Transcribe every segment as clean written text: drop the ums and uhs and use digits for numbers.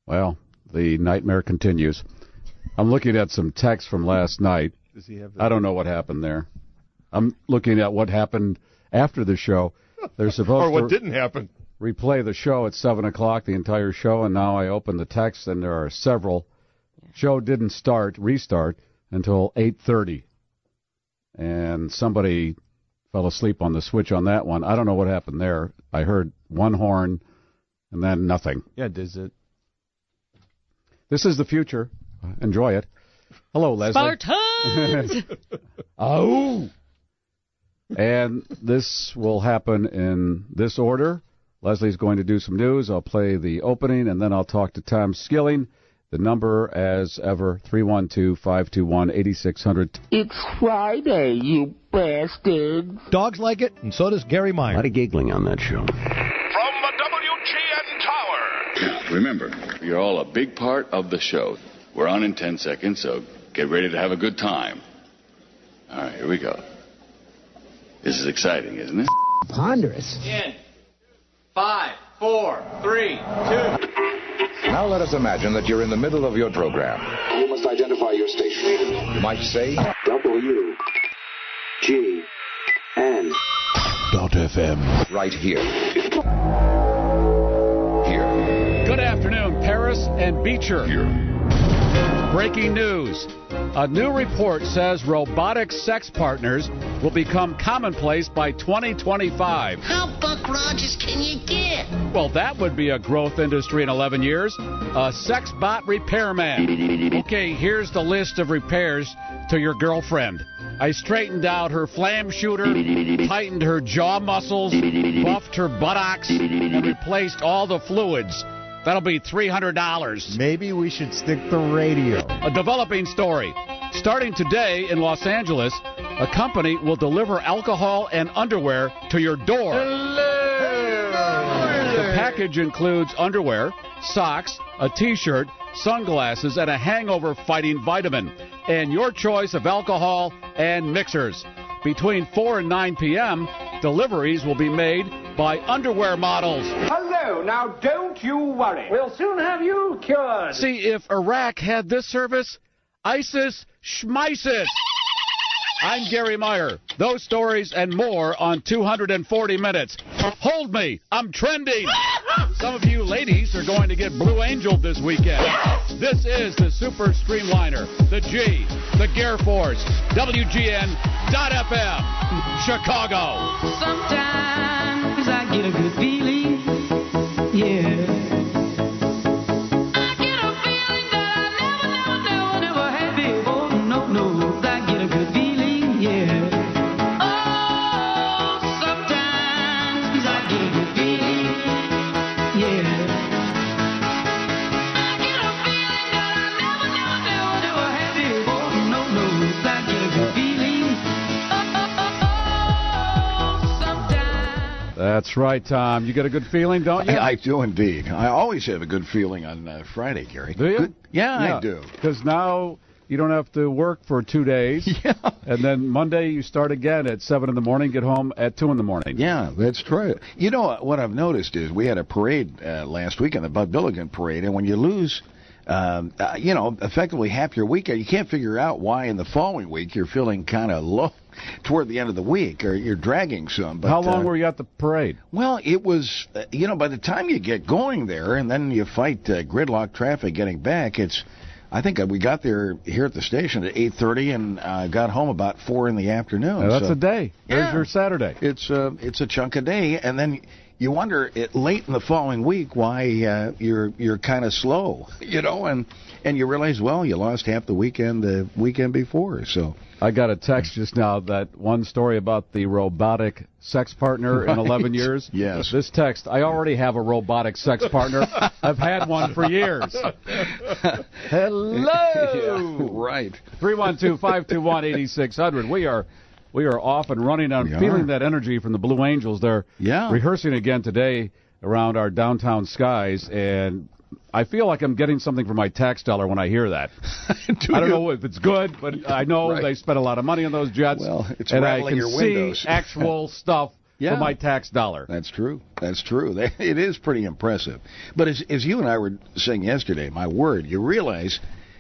Well, the nightmare continues. I'm looking at some text from last night. I don't know what happened there. I'm looking at what happened after the show. They're supposed or what didn't happen. Replay the show at 7 o'clock, the entire show, and now I open the text, and there are several. Show didn't restart, until 8:30. And somebody fell asleep on the switch on that one. I don't know what happened there. I heard one horn and then nothing. Yeah, does it? This is the future. Enjoy it. Hello, Leslie. Spartans! Oh! And this will happen in this order. Leslie's going to do some news. I'll play the opening, and then I'll talk to Tom Skilling. The number, as ever, 312-521-8600. It's Friday, you bastards. Dogs like it, and so does Gary Meyer. A lot of giggling on that show. From the WGN Tower. Now, remember, you're all a big part of the show. We're on in 10 seconds, so get ready to have a good time. All right, here we go. This is exciting, isn't it? Ponderous. In 5, 4, 3, 2. Now let us imagine that you're in the middle of your program. You must identify your station. You might say WGN.FM. Right here. Good afternoon, Paris and Beecher. Here. Breaking news. A new report says robotic sex partners will become commonplace by 2025. How Buck Rogers can you get? Well, that would be a growth industry in 11 years. A sex bot repairman. Okay, here's the list of repairs to your girlfriend. I straightened out her flam shooter, tightened her jaw muscles, buffed her buttocks, and replaced all the fluids. That'll be $300. Maybe we should stick the radio. A developing story. Starting today in Los Angeles, a company will deliver alcohol and underwear to your door. The package includes underwear, socks, a T-shirt, sunglasses, and a hangover-fighting vitamin, and your choice of alcohol and mixers. Between 4 and 9 p.m., deliveries will be made by underwear models. Hello, now don't you worry. We'll soon have you cured. See, if Iraq had this service, ISIS schmisis. I'm Gary Meyer. Those stories and more on 240 Minutes. Hold me, I'm trending. Some of you ladies are going to get Blue Angeled this weekend. This is the Super Streamliner, the G, the Gear Force, WGN.FM, Chicago. Sometimes I get a good feeling, yeah. That's right, Tom. You get a good feeling, don't you? I do indeed. I always have a good feeling on Friday, Gary. Do you? Good. Yeah, I do. Because now you don't have to work for 2 days. Yeah. And then Monday you start again at 7 in the morning, get home at 2 in the morning. Yeah, that's true. You know, what I've noticed is we had a parade last weekend, the Bud Billigan parade, and when you lose, effectively half your weekend, you can't figure out why in the following week you're feeling kind of low toward the end of the week, or you're dragging some. But, how long were you at the parade? Well, it was, by the time you get going there and then you fight gridlock traffic getting back, I think we got there here at the station at 8:30 and got home about 4 in the afternoon. Now, that's a day. There's your Saturday. It's a chunk of day, and then you wonder late in the following week why you're kind of slow, and you realize, well, you lost half the weekend before. So I got a text just now that one story about the robotic sex partner in 11 years. Yes. This text, I already have a robotic sex partner. I've had one for years. Hello. Yeah, right. 312-521-8600. We are off and running. I'm feeling that energy from the Blue Angels. They're rehearsing again today around our downtown skies, and I feel like I'm getting something from my tax dollar when I hear that. I don't know if it's good, but I know they spent a lot of money on those jets. Well, it's and I rattling can your see windows. actual stuff for my tax dollar. That's true. That's true. It is pretty impressive. But as you and I were saying yesterday, my word, you realize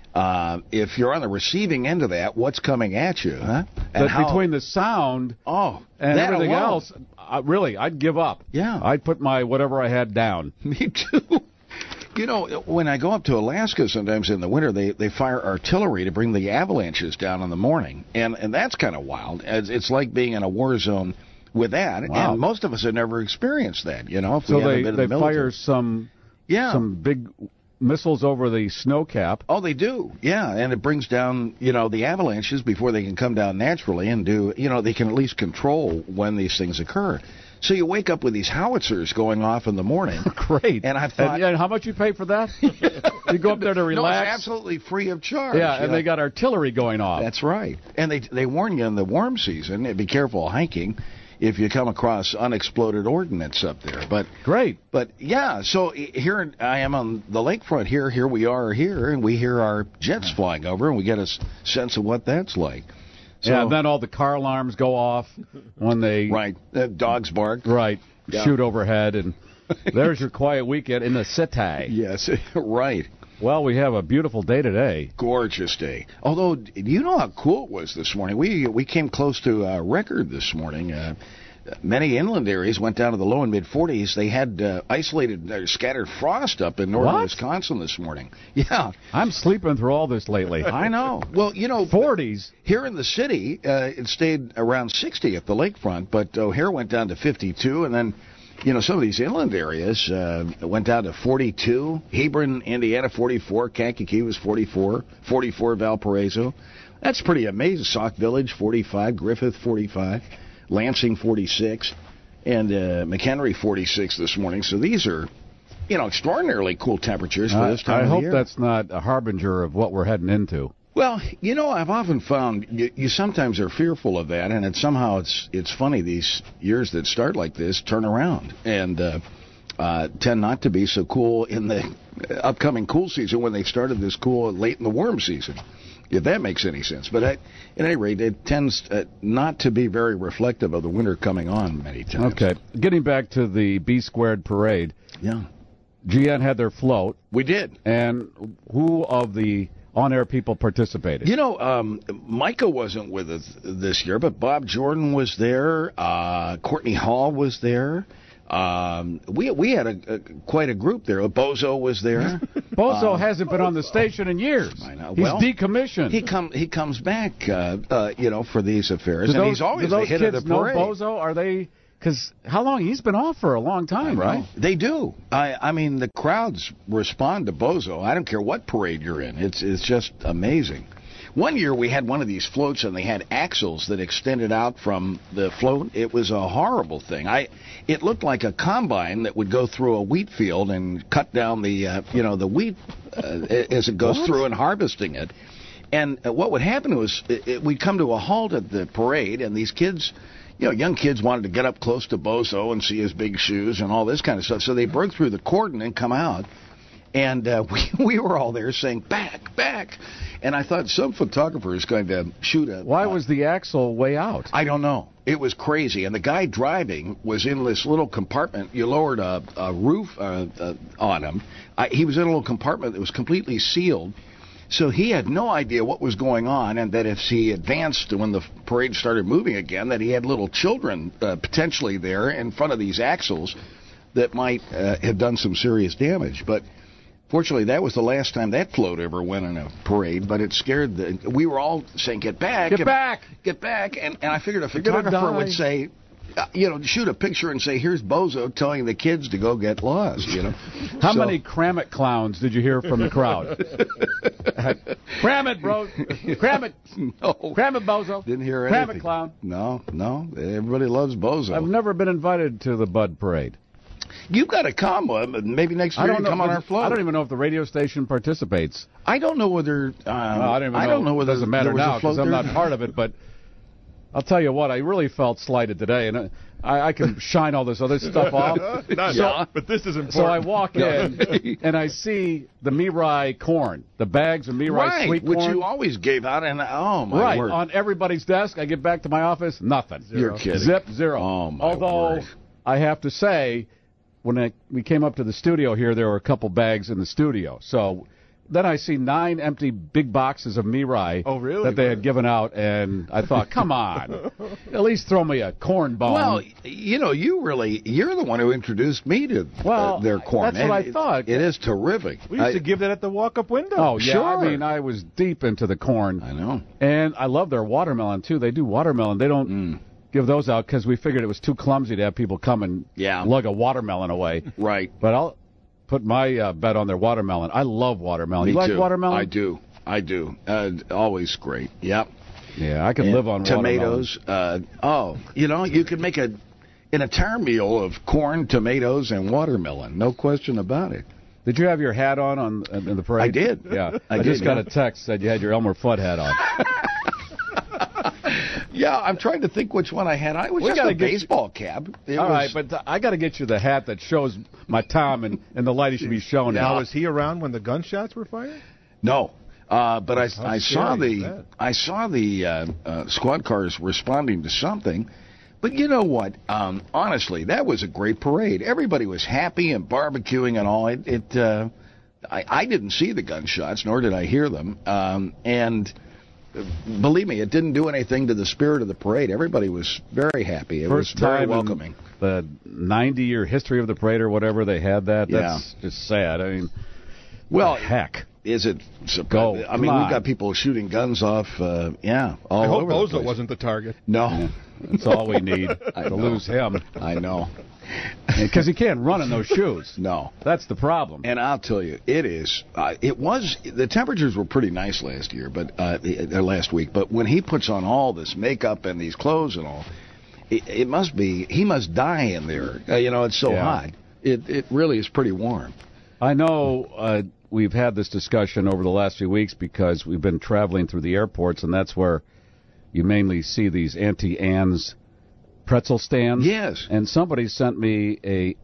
if you're on the receiving end of that, what's coming at you, huh? And between the sound and everything else, really, I'd give up. Yeah. I'd put my whatever I had down. Me too. You know, when I go up to Alaska sometimes in the winter, they fire artillery to bring the avalanches down in the morning. And that's kind of wild. It's like being in a war zone with that. Wow. And most of us have never experienced that, you know. So they fire some big missiles over the snow cap. Oh, they do. Yeah, and it brings down, the avalanches before they can come down naturally and they can at least control when these things occur. So you wake up with these howitzers going off in the morning. Great. And I thought... And how much you pay for that? You go up there to relax? No, it's absolutely free of charge. Yeah, and they got artillery going off. That's right. And they warn you in the warm season, be careful hiking if you come across unexploded ordnance up there. But great. But, yeah, so here I am on the lakefront here. Here we are here, and we hear our jets flying over, and we get a sense of what that's like. So, and then all the car alarms go off when they... Right. Dogs bark. Right. Yeah. Shoot overhead, and there's your quiet weekend in the city. Yes, right. Well, we have a beautiful day today. Gorgeous day. Although, do you know how cool it was this morning? We came close to a record this morning. Many inland areas went down to the low and mid-40s. They had isolated scattered frost up in northern Wisconsin this morning. Yeah. I'm sleeping through all this lately. I know. Well, 40s. Here in the city, it stayed around 60 at the lakefront, but O'Hare went down to 52, and then, some of these inland areas went down to 42. Hebron, Indiana, 44. Kankakee was 44. 44 Valparaiso. That's pretty amazing. Sauk Village, 45. Griffith, 45. Lansing 46, and McHenry 46 this morning. So these are, extraordinarily cool temperatures for this time of the year. I hope that's not a harbinger of what we're heading into. Well, I've often found you sometimes are fearful of that, and it's funny, these years that start like this turn around and tend not to be so cool in the upcoming cool season when they started this cool late in the warm season. If that makes any sense. But at any rate, it tends not to be very reflective of the winter coming on many times. Okay. Getting back to the B-Squared parade. Yeah. GN had their float. We did. And who of the on-air people participated? Micah wasn't with us this year, but Bob Jordan was there. Courtney Hall was there. We had quite a group there. Bozo was there. Bozo hasn't been on the station in years. I know. He's decommissioned. He comes back, for these affairs, and he's always the hit of the parade. Do those kids know Bozo? Are they? Because how long? He's been off for a long time, right? They do. I mean, the crowds respond to Bozo. I don't care what parade you're in. It's just amazing. One year we had one of these floats and they had axles that extended out from the float. It was a horrible thing. It looked like a combine that would go through a wheat field and cut down the wheat as it goes through and harvesting it. And what would happen was we'd come to a halt at the parade, and these kids, young kids wanted to get up close to Bozo and see his big shoes and all this kind of stuff. So they broke through the cordon and come out. And we were all there saying, back, back. And I thought some photographer is going to shoot a... Why was the axle way out? I don't know. It was crazy. And the guy driving was in this little compartment. You lowered a roof on him. He was in a little compartment that was completely sealed. So he had no idea what was going on, and that if he advanced when the parade started moving again, that he had little children potentially there in front of these axles that might have done some serious damage. But... fortunately, that was the last time that float ever went in a parade, but it scared we were all saying, get back. Get back. Get back. And I figured a photographer would say, shoot a picture and say, here's Bozo telling the kids to go get lost, How many Cram It clowns did you hear from the crowd? Cram it, bro. Cram it. No. Cram it, Bozo. Didn't hear anything. Cram it, clown. No. Everybody loves Bozo. I've never been invited to the Bud Parade. You've got to come. Maybe next year you come on our float. I don't even know if the radio station participates. I don't know whether... I don't know whether it doesn't matter now because I'm not part of it, but I'll tell you what, I really felt slighted today, and I can shine all this other stuff off. But this is important. So I walk in, and I see the Mirai corn, the bags of Mirai sweet corn. Which you always gave out, and my word. On everybody's desk. I get back to my office, nothing. You're kidding. Zip, zero. Oh, my Although, word. I have to say, when we came up to the studio here, there were a couple bags in the studio. So then I see 9 empty big boxes of Mirai that they had given out, and I thought, come on, at least throw me a corn bone. Well, you're the one who introduced me to their corn. That's what I thought. It is terrific. We used to give that at the walk-up window. Oh, yeah. Sure. I mean, I was deep into the corn. I know. And I love their watermelon, too. They do watermelon. They don't give those out because we figured it was too clumsy to have people come and lug a watermelon away. Right. But I'll put my bet on their watermelon. I love watermelon. Me You like too. watermelon? I do. Always great. Yep. Yeah, I can live on tomatoes. watermelon. You could make an entire meal of corn, tomatoes, and watermelon. No question about it. Did you have your hat on in the parade? I did. Yeah. I just got a text said you had your Elmer Fudd hat on. Yeah, I'm trying to think which one I had. I was just a baseball cap. All right, but I got to get you the hat that shows my Tom and the light he should be showing. Now, was he around when the gunshots were fired? No, but I saw the squad cars responding to something. But you know what? Honestly, that was a great parade. Everybody was happy and barbecuing and all. I didn't see the gunshots, nor did I hear them. And believe me, it didn't do anything to the spirit of the parade. Everybody was very happy. It was very welcoming. The 90-year history of the parade or whatever, they had that. That's just sad. I mean, heck. Is it? Go. I mean, we've got people shooting guns off, all over the place. I hope Bozo wasn't the target. No. That's all we need to lose him. I know. Because he can't run in those shoes. No. That's the problem. And I'll tell you, the temperatures were pretty nice last week, but when he puts on all this makeup and these clothes and all, he must die in there. It's so hot. It really is pretty warm. I know we've had this discussion over the last few weeks because we've been traveling through the airports, and that's where you mainly see these Auntie Anne's pretzel stands. Yes. And somebody sent me a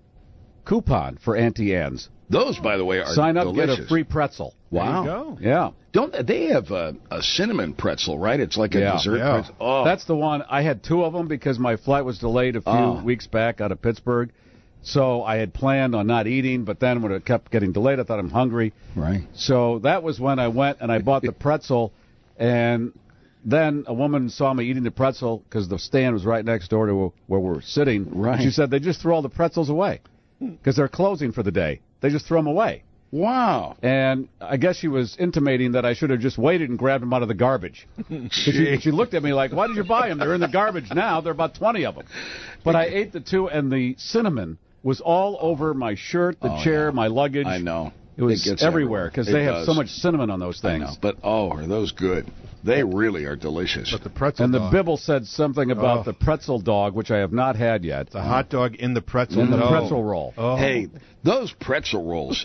coupon for Auntie Anne's. Those, by the way, are Sign up, delicious. get a free pretzel. Wow. There you go. Yeah. Don't they have a cinnamon pretzel, right? It's like a dessert pretzel. Oh. That's the one. I had 2 of them because my flight was delayed a few weeks back out of Pittsburgh. So I had planned on not eating, but then when it kept getting delayed, I thought I'm hungry. Right. So that was when I went and I bought the pretzel, and then a woman saw me eating the pretzel because the stand was right next door to where we're sitting. Right. And she said they just throw all the pretzels away because they're closing for the day. They just throw them away. Wow. And I guess she was intimating that I should have just waited and grabbed them out of the garbage. She looked at me like, why did you buy them? They're in the garbage now. There are about 20 of them. But I ate the 2, and the cinnamon was all over my shirt, the chair, my luggage. I know. It was everywhere because they have so much cinnamon on those things. I know. But, are those good? They really are delicious. But the pretzel and dog. the Bibble said something about the pretzel dog, which I have not had yet. The hot dog in the pretzel. In the pretzel roll. Oh. Hey, those pretzel rolls,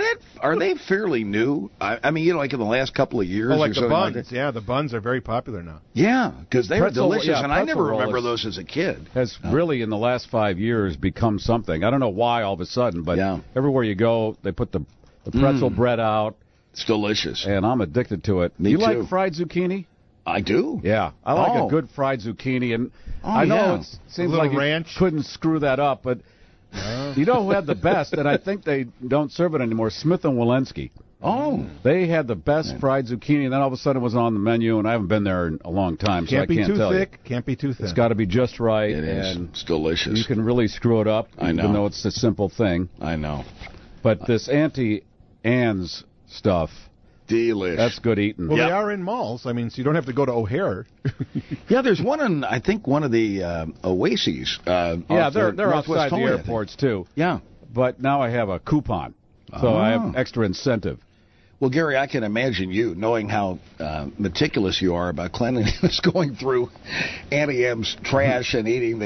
are they fairly new? I mean, like in the last couple of years? Like or the buns. Like Yeah, the buns are very popular now. Yeah, because they were delicious, and I never roll remember those as a kid. Has really, in the last 5 years, become something. I don't know why all of a sudden, but everywhere you go, they put the pretzel bread out. It's delicious. And I'm addicted to it. Me you too. like fried zucchini? I do. Yeah, I like a good fried zucchini, and I know it seems like you couldn't screw that up, but you know who had the best, and I think they don't serve it anymore, Smith & Wollensky. Oh. They had the best fried zucchini, and then all of a sudden it was on the menu, and I haven't been there in a long time, so I can't tell you. Can't be too thick, can't be too thin. It's got to be just right. It is. And it's delicious. You can really screw it up, even though it's a simple thing. I know. But this Auntie Anne's stuff, delish. That's good eating. Well, they are in malls. I mean, so you don't have to go to O'Hare. Yeah, there's one in, I think, one of the Oases. Yeah, they're outside the airports, too. Yeah. But now I have a coupon, so I have extra incentive. Well, Gary, I can imagine you, knowing how meticulous you are about cleanliness, going through Auntie M's trash and eating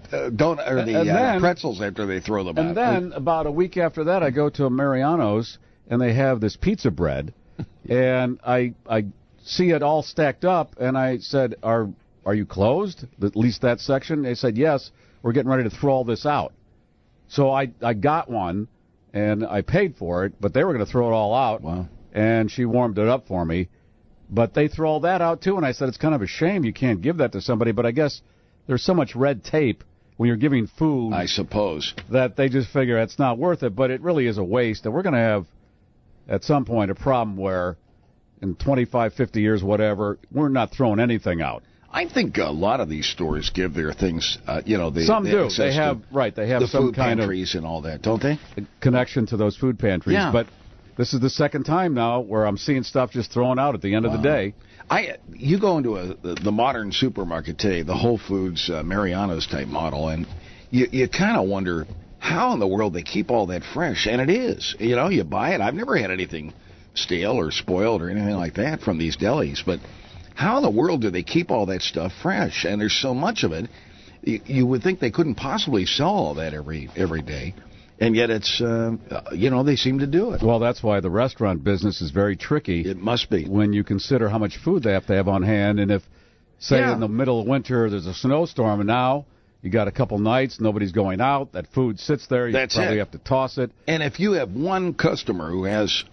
the pretzels after they throw them out. And then, about a week after that, I go to a Mariano's, and they have this pizza bread, and I see it all stacked up, and I said, are are you closed? At least that section? They said, yes, we're getting ready to throw all this out. So I got one, and I paid for it, but they were going to throw it all out. Wow. And she warmed it up for me. But they throw all that out, too, and I said, it's kind of a shame you can't give that to somebody, but I guess there's so much red tape when you're giving food, I suppose, that they just figure it's not worth it, but it really is a waste. And we're going to have, at some point, a problem where in 25, 50 years, whatever, we're not throwing anything out. I think a lot of these stores give their things, some do. They have the some food kind pantries and all that, don't they? Connection to those food pantries. Yeah. But this is the second time now where I'm seeing stuff just thrown out at the end of the day. You go into the modern supermarket today, the Whole Foods, Mariano's type model, and you kind of wonder how in the world they keep all that fresh. And it is. You buy it. I've never had anything stale or spoiled or anything like that from these delis, but how in the world do they keep all that stuff fresh? And there's so much of it. You would think they couldn't possibly sell all that every day. And yet it's, they seem to do it. Well, that's why the restaurant business is very tricky. It must be. When you consider how much food they have to have on hand. And if, say, in the middle of winter, there's a snowstorm, and now you got a couple nights, nobody's going out, that food sits there, you probably have to toss it. And if you have one customer who has,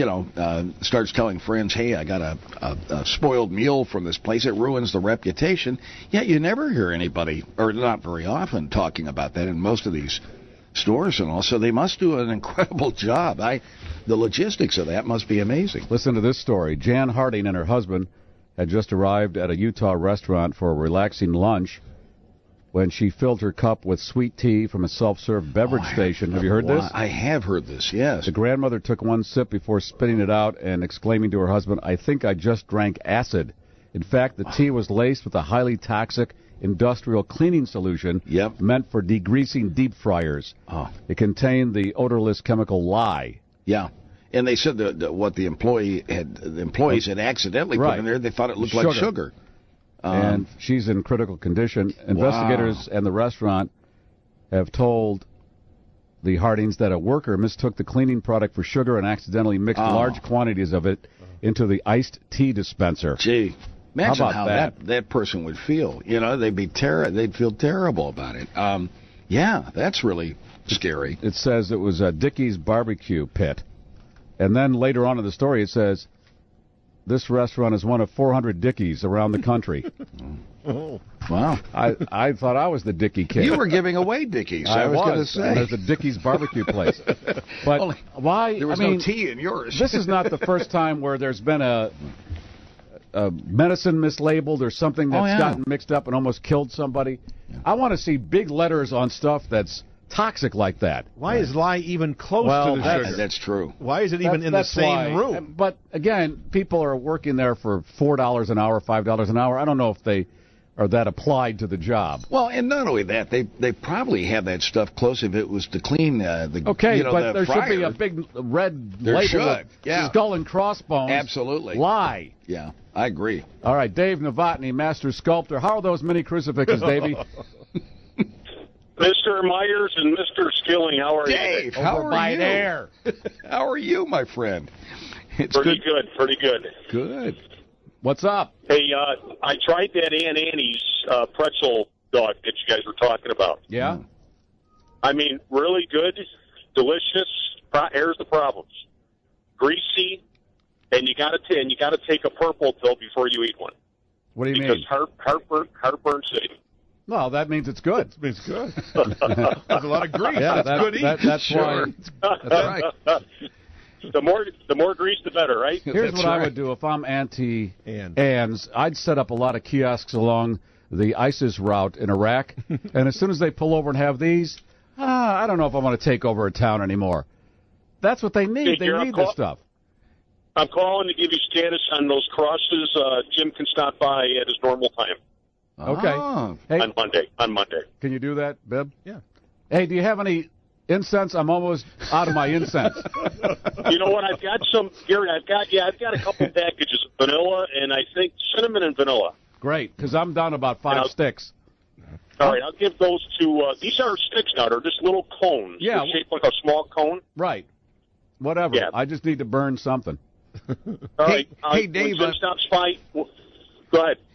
starts telling friends, hey, I got a spoiled meal from this place, it ruins the reputation, yet you never hear anybody, or not very often, talking about that in most of these stores and all. So they must do an incredible job. The logistics of that must be amazing. Listen to this story. Jan Harding and her husband had just arrived at a Utah restaurant for a relaxing lunch when she filled her cup with sweet tea from a self-serve beverage station. Have you heard this? I have heard this, yes. The grandmother took one sip before spitting it out and exclaiming to her husband, I think I just drank acid. In fact, the tea was laced with a highly toxic industrial cleaning solution meant for degreasing deep fryers. It contained the odorless chemical lye. Yeah. And they said what the employees had accidentally put in there, they thought it looked like sugar. And she's in critical condition. Investigators and the restaurant have told the Hardings that a worker mistook the cleaning product for sugar and accidentally mixed large quantities of it into the iced tea dispenser. Gee, imagine how that person would feel. They'd feel terrible about it. That's really scary. It says it was a Dickey's barbecue pit. And then later on in the story it says, this restaurant is one of 400 Dickies around the country. Oh, wow. I thought I was the Dickey kid. You were giving away Dickies. I was going to say. There's a Dickey's barbecue place. But why? There was no tea in yours. This is not the first time where there's been a medicine mislabeled or something that's gotten mixed up and almost killed somebody. Yeah. I want to see big letters on stuff that's toxic like that. Why is lye even close to the sugar? That's true. Why is it even in the same room? But again, people are working there for $4 an hour, $5 an hour. I don't know if they are that applied to the job. Well, and not only that, they probably have that stuff close if it was to clean the but there fryer. Should be a big red label with skull and crossbones. Absolutely. Lye. Yeah, I agree. All right, Dave Novotny, master sculptor. How are those mini crucifixes, Davey? Mr. Myers and Mr. Skilling, how are you? Dave, how are you? There. How are you, my friend? It's pretty good. Pretty good. Good. What's up? Hey, I tried that Aunt Annie's pretzel dog that you guys were talking about. Yeah? I mean, really good, delicious. Here's the problems: greasy, and you got to take a purple pill before you eat one. What do you mean? Because heartburn city. Well, that means it's good. It means good. There's a lot of grease. Yeah, that's good. That's sure. Why. That's right. The more grease, the better, right? Here's what I would do if I'm anti-Ann's. I'd set up a lot of kiosks along the ISIS route in Iraq, and as soon as they pull over and have these, I don't know if I want to take over a town anymore. That's what they need. They need this stuff. I'm calling to give you status on those crosses. Jim can stop by at his normal time. Okay. Hey, on Monday. Can you do that, Bib? Yeah. Hey, do you have any incense? I'm almost out of my incense. You know what? I've got some, Gary. I've got a couple packages of vanilla and I think cinnamon and vanilla. Great, because I'm down about 5 sticks. All right, I'll give those to. These are sticks now. They're just little cones. Yeah, they're shaped like a small cone. Right. Whatever. Yeah. I just need to burn something. All right. Hey, Dave. When Jim stops by. Go ahead.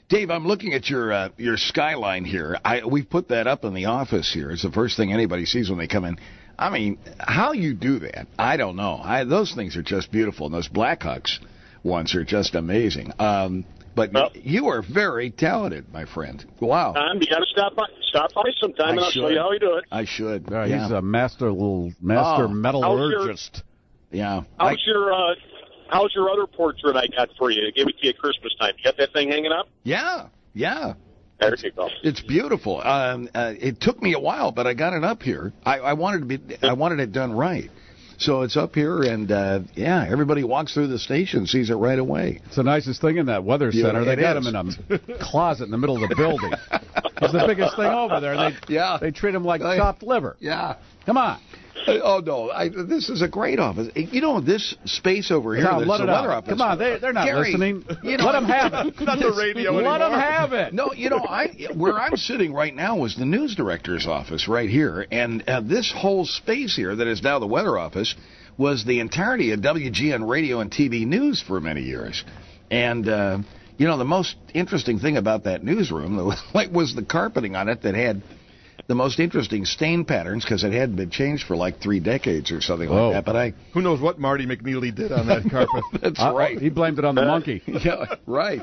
Dave, I'm looking at your skyline here. We've put that up in the office here. It's the first thing anybody sees when they come in. I mean, how you do that, I don't know. Those things are just beautiful, and those Blackhawks ones are just amazing. But you are very talented, my friend. Wow. You got to stop by sometime, and I'll show you how you do it. I should. He's a master metallurgist. Yeah. How's your other portrait I got for you? I gave it to you at Christmas time. You got that thing hanging up? Yeah. There you go. It's beautiful. It took me a while, but I got it up here. I wanted it done right. So it's up here, and everybody walks through the station, sees it right away. It's the nicest thing in that weather center. They got him in a closet in the middle of the building. It's the biggest thing over there. They treat him like chopped liver. Yeah. Come on. Oh, no. This is a great office. You know, this space over here, Tom, this let it weather out. office. Come on, they're not listening. Let them have it. Not the radio anymore. Let them have it. No, where I'm sitting right now is the news director's office right here. And this whole space here that is now the weather office was the entirety of WGN radio and TV news for many years. And, the most interesting thing about that newsroom was the carpeting on it that had the most interesting stain patterns because it hadn't been changed for like 3 decades or something like that. But who knows what Marty McNeely did on that carpet? That's right. He blamed it on the monkey. Yeah, right.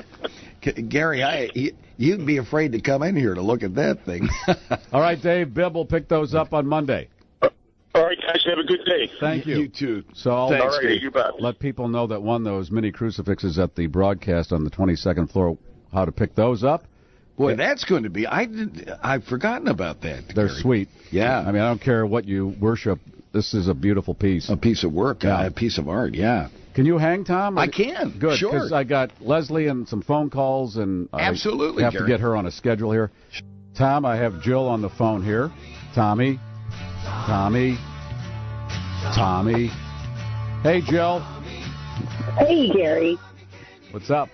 Gary, you'd be afraid to come in here to look at that thing. All right, Dave. Bibb will pick those up on Monday. All right, guys. Have a good day. Thank you. You too. So I'll you bet. let people know that won those mini crucifixes at the broadcast on the 22nd floor, how to pick those up. Boy, that's going to be... I've forgotten about that. They're Gary. sweet. Yeah. I mean, I don't care what you worship. This is a beautiful piece. A piece of work, a piece of art, yeah. Can you hang, Tom? I can. Good, sure. because I got Leslie and some phone calls, and absolutely, I have to get her on a schedule here. Tom, I have Jill on the phone here. Tommy. Hey, Jill. Hey, Gary. What's up?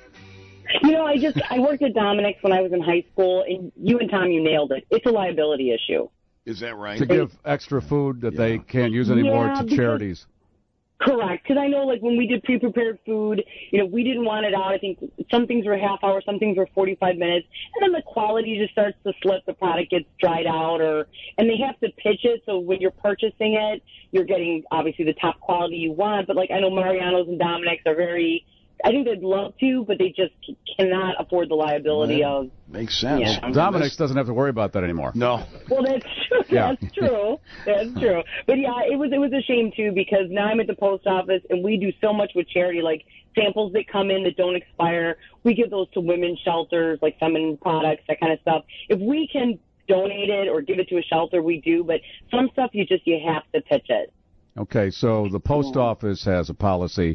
I worked at Dominic's when I was in high school, and you and Tom, you nailed it. It's a liability issue. Is that right? To give extra food that they can't use anymore to charities. Correct, because I know, like, when we did pre-prepared food, we didn't want it out. I think some things were half hour, some things were 45 minutes, and then the quality just starts to slip. The product gets dried out, and they have to pitch it, so when you're purchasing it, you're getting, obviously, the top quality you want. But, like, I know Mariano's and Dominic's are very... I think they'd love to, but they just cannot afford the liability of... Makes sense. Yeah. Well, Dominic's doesn't have to worry about that anymore. No. Well, that's true. Yeah. That's true. That's true. But, yeah, it was a shame, too, because now I'm at the post office, and we do so much with charity, like samples that come in that don't expire. We give those to women's shelters, like feminine products, that kind of stuff. If we can donate it or give it to a shelter, we do. But some stuff, you have to pitch it. Okay, so the post office has a policy...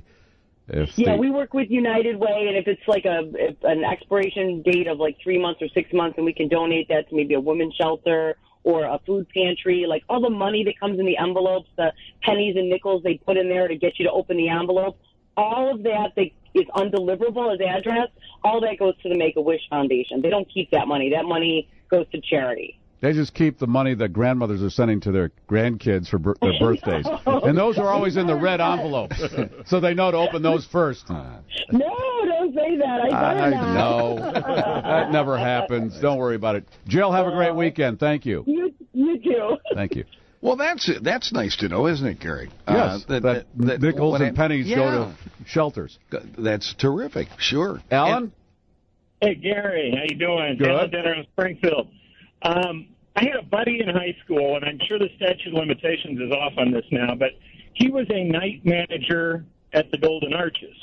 we work with United Way, and if it's like an expiration date of like 3 months or 6 months, and we can donate that to maybe a women's shelter or a food pantry, like all the money that comes in the envelopes, the pennies and nickels they put in there to get you to open the envelope, all of that is undeliverable as address, all that goes to the Make-A-Wish Foundation. They don't keep that money. That money goes to charity. They just keep the money that grandmothers are sending to their grandkids for their birthdays. And those are always in the red envelopes. So they know to open those first. No, don't say that. I know. That never happens. Don't worry about it. Jill, have a great weekend. Thank you. You too. Thank you. Well, that's nice to know, isn't it, Gary? Yes, that nickels and pennies go to shelters. That's terrific. Sure. Alan? Hey, Gary. How you doing? Good. Alan Denner in Springfield. I had a buddy in high school, and I'm sure the statute of limitations is off on this now, but he was a night manager at the Golden Arches.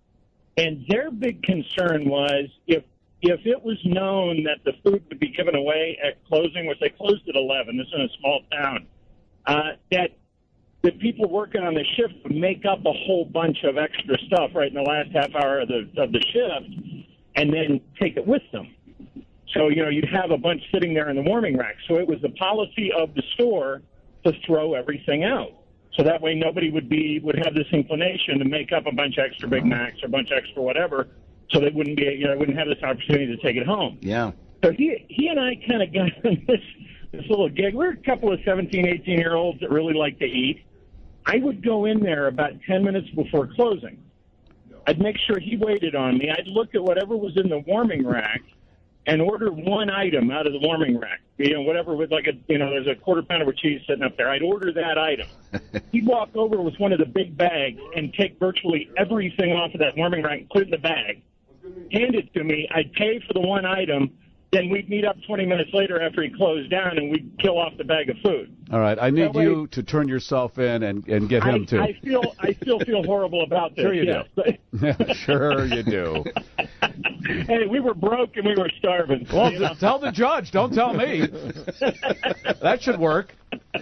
And their big concern was if it was known that the food would be given away at closing, which they closed at 11, this is in a small town, that the people working on the shift would make up a whole bunch of extra stuff right in the last half hour of the shift and then take it with them. So, you'd have a bunch sitting there in the warming rack. So it was the policy of the store to throw everything out. So that way nobody would have this inclination to make up a bunch of extra Big Macs or a bunch of extra whatever, so they wouldn't have this opportunity to take it home. Yeah. So he and I kind of got on this little gig. We're a couple of 17, 18-year-olds that really like to eat. I would go in there about 10 minutes before closing. I'd make sure he waited on me. I'd look at whatever was in the warming rack, and order one item out of the warming rack. Whatever with there's a quarter pounder with cheese sitting up there. I'd order that item. He'd walk over with one of the big bags and take virtually everything off of that warming rack and put it in the bag, hand it to me. I'd pay for the one item. Then we'd meet up 20 minutes later after he closed down, and we'd kill off the bag of food. All right, I need you to turn yourself in and get him too. I still feel horrible about this. Sure you do. Sure you do. Hey, we were broke and we were starving. Well, tell the judge. Don't tell me. That should work.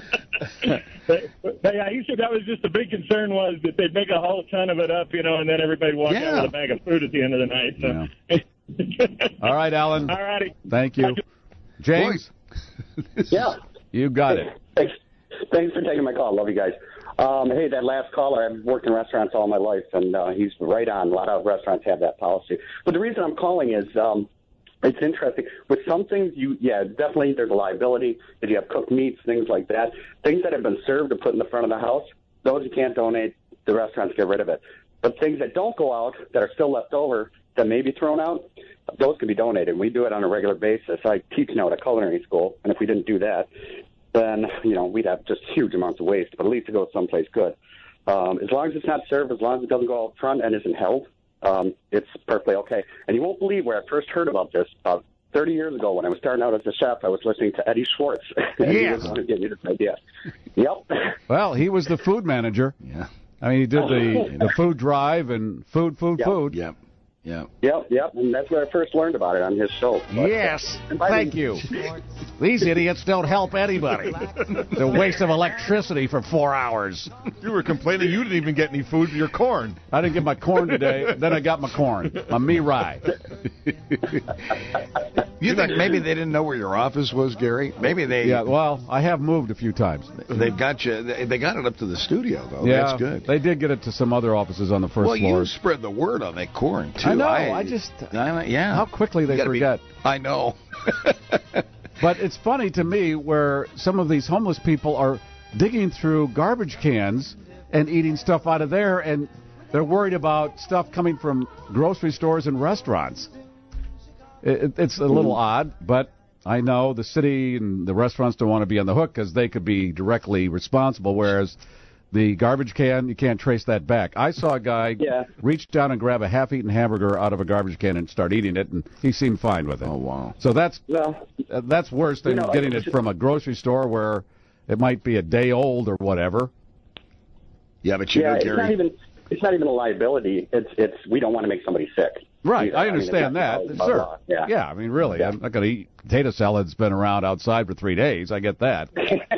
That was just the big concern was that they'd make a whole ton of it up, and then everybody walk out with a bag of food at the end of the night. So. Yeah. All right, Alan. All righty. Thank you. James? Yeah. You got it. Thanks for taking my call. Love you guys. Hey, that last caller, I've worked in restaurants all my life, and he's right on. A lot of restaurants have that policy. But the reason I'm calling is it's interesting. With some things, definitely there's a liability. If you have cooked meats, things like that, things that have been served and put in the front of the house, those you can't donate. The restaurants get rid of it. But things that don't go out, that are still left over, that may be thrown out, those can be donated. We do it on a regular basis. I teach now at a culinary school, and if we didn't do that, then, we'd have just huge amounts of waste, but at least it goes someplace good. As long as it's not served, as long as it doesn't go out front and isn't held, it's perfectly okay. And you won't believe where I first heard about this. About 30 years ago when I was starting out as a chef, I was listening to Eddie Schwartz. He was the one who gave me this idea. Yep. Well, he was the food manager. Yeah. I mean, he did the food drive and food. Yep. Yep, and that's where I first learned about it on his show. But, yes, thank you. These idiots don't help anybody. The waste of electricity for 4 hours. You were complaining you didn't even get any food for your corn. I didn't get my corn today. Then I got my corn. My me rye. You think maybe they didn't know where your office was, Gary? Maybe they... Yeah, well, I have moved a few times. They've got you... They got it up to the studio, though. Yeah, that's good. They did get it to some other offices on the first floor. Well, you spread the word on that corn, too. I know. How quickly they forget. I know. But it's funny to me where some of these homeless people are digging through garbage cans and eating stuff out of there, and they're worried about stuff coming from grocery stores and restaurants. It's a little odd, but I know the city and the restaurants don't want to be on the hook because they could be directly responsible, whereas the garbage can, you can't trace that back. I saw a guy reach down and grab a half-eaten hamburger out of a garbage can and start eating it, and he seemed fine with it. Oh, wow. So that's worse than getting it from a grocery store where it might be a day old or whatever. Yeah, but Gary... It's not even a liability. It's we don't want to make somebody sick. Right, I understand that. Sure. Yeah, I mean, really, I'm not going to eat potato salad that's been around outside for 3 days. I get that.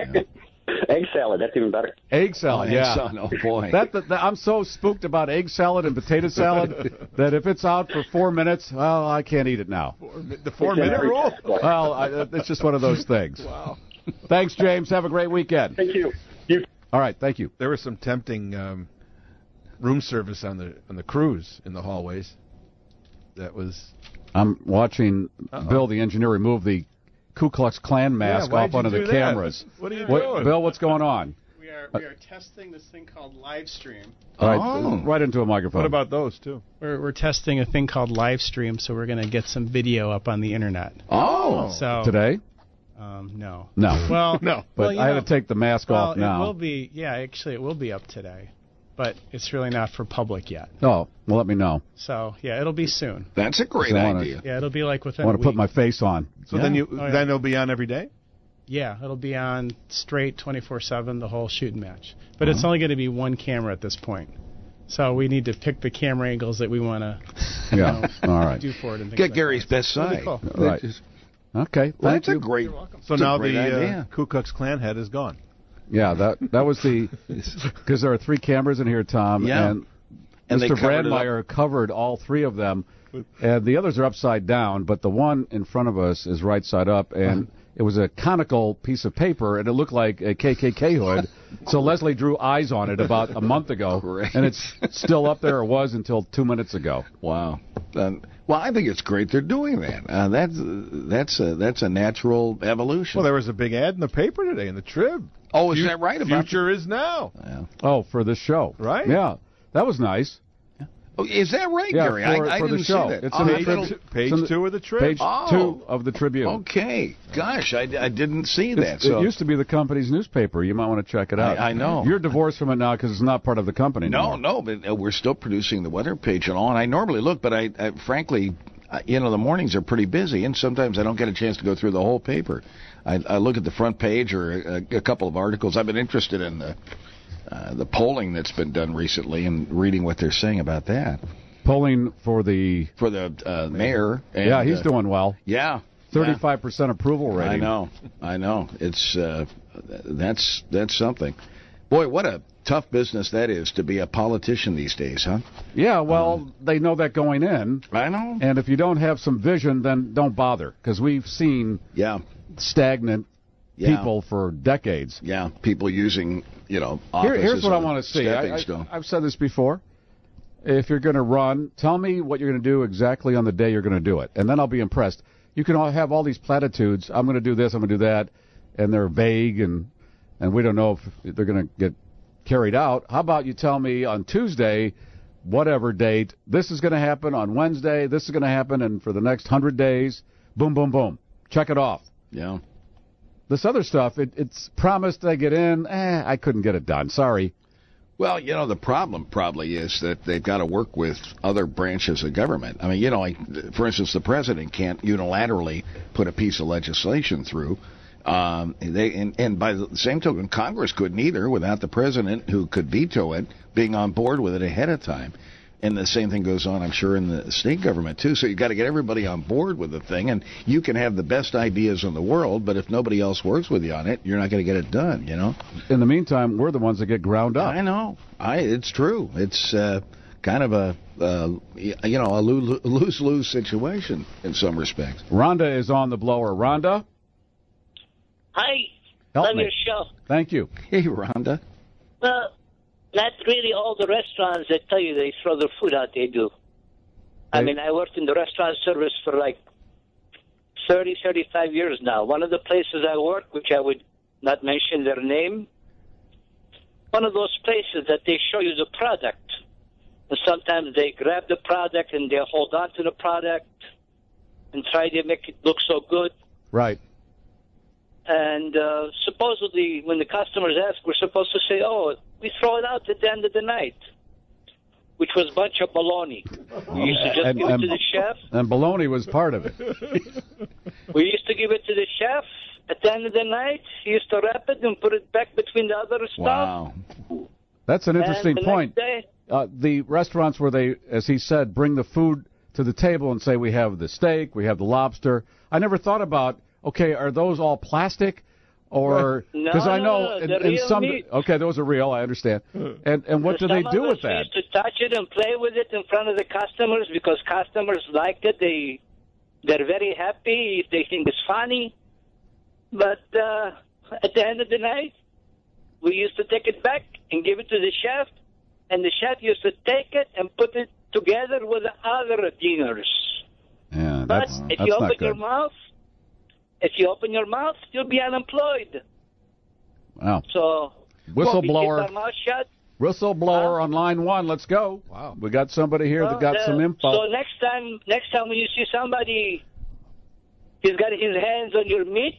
Egg salad, that's even better. Egg salad, Oh, boy. I'm so spooked about egg salad and potato salad that if it's out for 4 minutes, well, I can't eat it now. The 4-minute rule? Well, it's just one of those things. Wow. Thanks, James. Have a great weekend. Thank you. All right, thank you. There was some tempting room service on the cruise in the hallways. That was... I'm watching Bill, the engineer, remove the Ku Klux Klan mask off onto the cameras. What are you doing? Bill, what's going on? We are testing this thing called Livestream. All right, right into a microphone. What about those, too? We're testing a thing called Livestream, so we're going to get some video up on the internet. Oh. So today? No. No. Well, no. But I had to take the mask off now. It will be, actually it will be up today. But it's really not for public yet. Oh, well, let me know. So, it'll be soon. That's a great idea. Yeah, it'll be like within I want a to week. put my face on. So then it'll be on every day? Yeah, it'll be on straight 24/7, the whole shooting match. But it's only going to be one camera at this point. So we need to pick the camera angles that we want to all right. do for it. And Get Gary's best side. Cool. Right. Okay, well, thank you. A great. So now the Ku Klux Klan head is gone. Yeah, that was because there are 3 cameras in here, Tom, and Mr. Brandmeier covered all 3 of them, and the others are upside down, but the one in front of us is right side up, and it was a conical piece of paper, and it looked like a KKK hood, so Leslie drew eyes on it about a month ago, and it's still up there, or was until 2 minutes ago. Wow. Well, I think it's great they're doing that. That's a natural evolution. Well, there was a big ad in the paper today, in the Trib. Oh, is that right? Future is now. Yeah. Oh, for this show. Right. Yeah, that was nice. Oh, is that right, Yeah, Gary? for I the didn't show. see that. It's Oh, in the I Tribune. don't- Page It's in 2 of the Trib. Page Oh. 2 of the Tribune. Okay. Gosh, I didn't see that. It used to be the company's newspaper. You might want to check it out. I know. You're divorced from it now because it's not part of the company anymore. No, but we're still producing the weather page and all. And I normally look, but I frankly, the mornings are pretty busy, and sometimes I don't get a chance to go through the whole paper. I look at the front page or a couple of articles. I've been interested in the polling that's been done recently and reading what they're saying about that. Polling for the mayor. And, yeah, he's doing well. Yeah. 35% approval rating. I know. It's that's something. Boy, what a tough business that is to be a politician these days, huh? Yeah, well, they know that going in. I know. And if you don't have some vision, then don't bother, because we've seen stagnant people for decades. Yeah, people using, offices. Here's what I want to see. I've said this before. If you're going to run, tell me what you're going to do exactly on the day you're going to do it, and then I'll be impressed. You can all have all these platitudes. I'm going to do this, I'm going to do that, and they're vague, and we don't know if they're going to get carried out. How about you tell me on Tuesday, whatever date, this is going to happen, on Wednesday, this is going to happen, and for the next 100 days, boom, boom, boom. Check it off. Yeah. This other stuff, it's promised I get in. I couldn't get it done. Sorry. Well, the problem probably is that they've got to work with other branches of government. I mean, for instance, the president can't unilaterally put a piece of legislation through. And by the same token, Congress couldn't either without the president, who could veto it, being on board with it ahead of time. And the same thing goes on, I'm sure, in the state government, too. So you've got to get everybody on board with the thing. And you can have the best ideas in the world, but if nobody else works with you on it, you're not going to get it done, In the meantime, we're the ones that get ground up. I know. It's true. It's kind of a lose-lose situation in some respects. Rhonda is on the blower. Rhonda? Hi. Help Love me. your show. Thank you. Hey, Rhonda. Well, not really all the restaurants that tell you they throw their food out, they do. I mean, I worked in the restaurant service for like 30, 35 years now. One of the places I work, which I would not mention their name, one of those places that they show you the product. And sometimes they grab the product and they hold on to the product and try to make it look so good. Right. And supposedly, when the customers ask, we're supposed to say, oh, we throw it out at the end of the night, which was a bunch of baloney. We used to just give it to the chef. And baloney was part of it. We used to give it to the chef at the end of the night. He used to wrap it and put it back between the other stuff. Wow. That's an interesting And the point. next day, The restaurants where they, as he said, bring the food to the table and say, we have the steak, we have the lobster. I never thought about, okay, are those all plastic? Or because I know in some meat. Okay, those are real. I understand. And what do they do with that? Used to touch it and play with it in front of the customers because customers liked it. They're very happy if they think it's funny. But at the end of the night, we used to take it back and give it to the chef, and the chef used to take it and put it together with the other dinners. Yeah, but if you open not your good. mouth. If you open your mouth, you'll be unemployed. Wow. So, Whistleblower. we keep our mouth shut. Whistleblower on line 1. Let's go. Wow. We got somebody here that got some info. So next time when you see somebody, he's got his hands on your meat.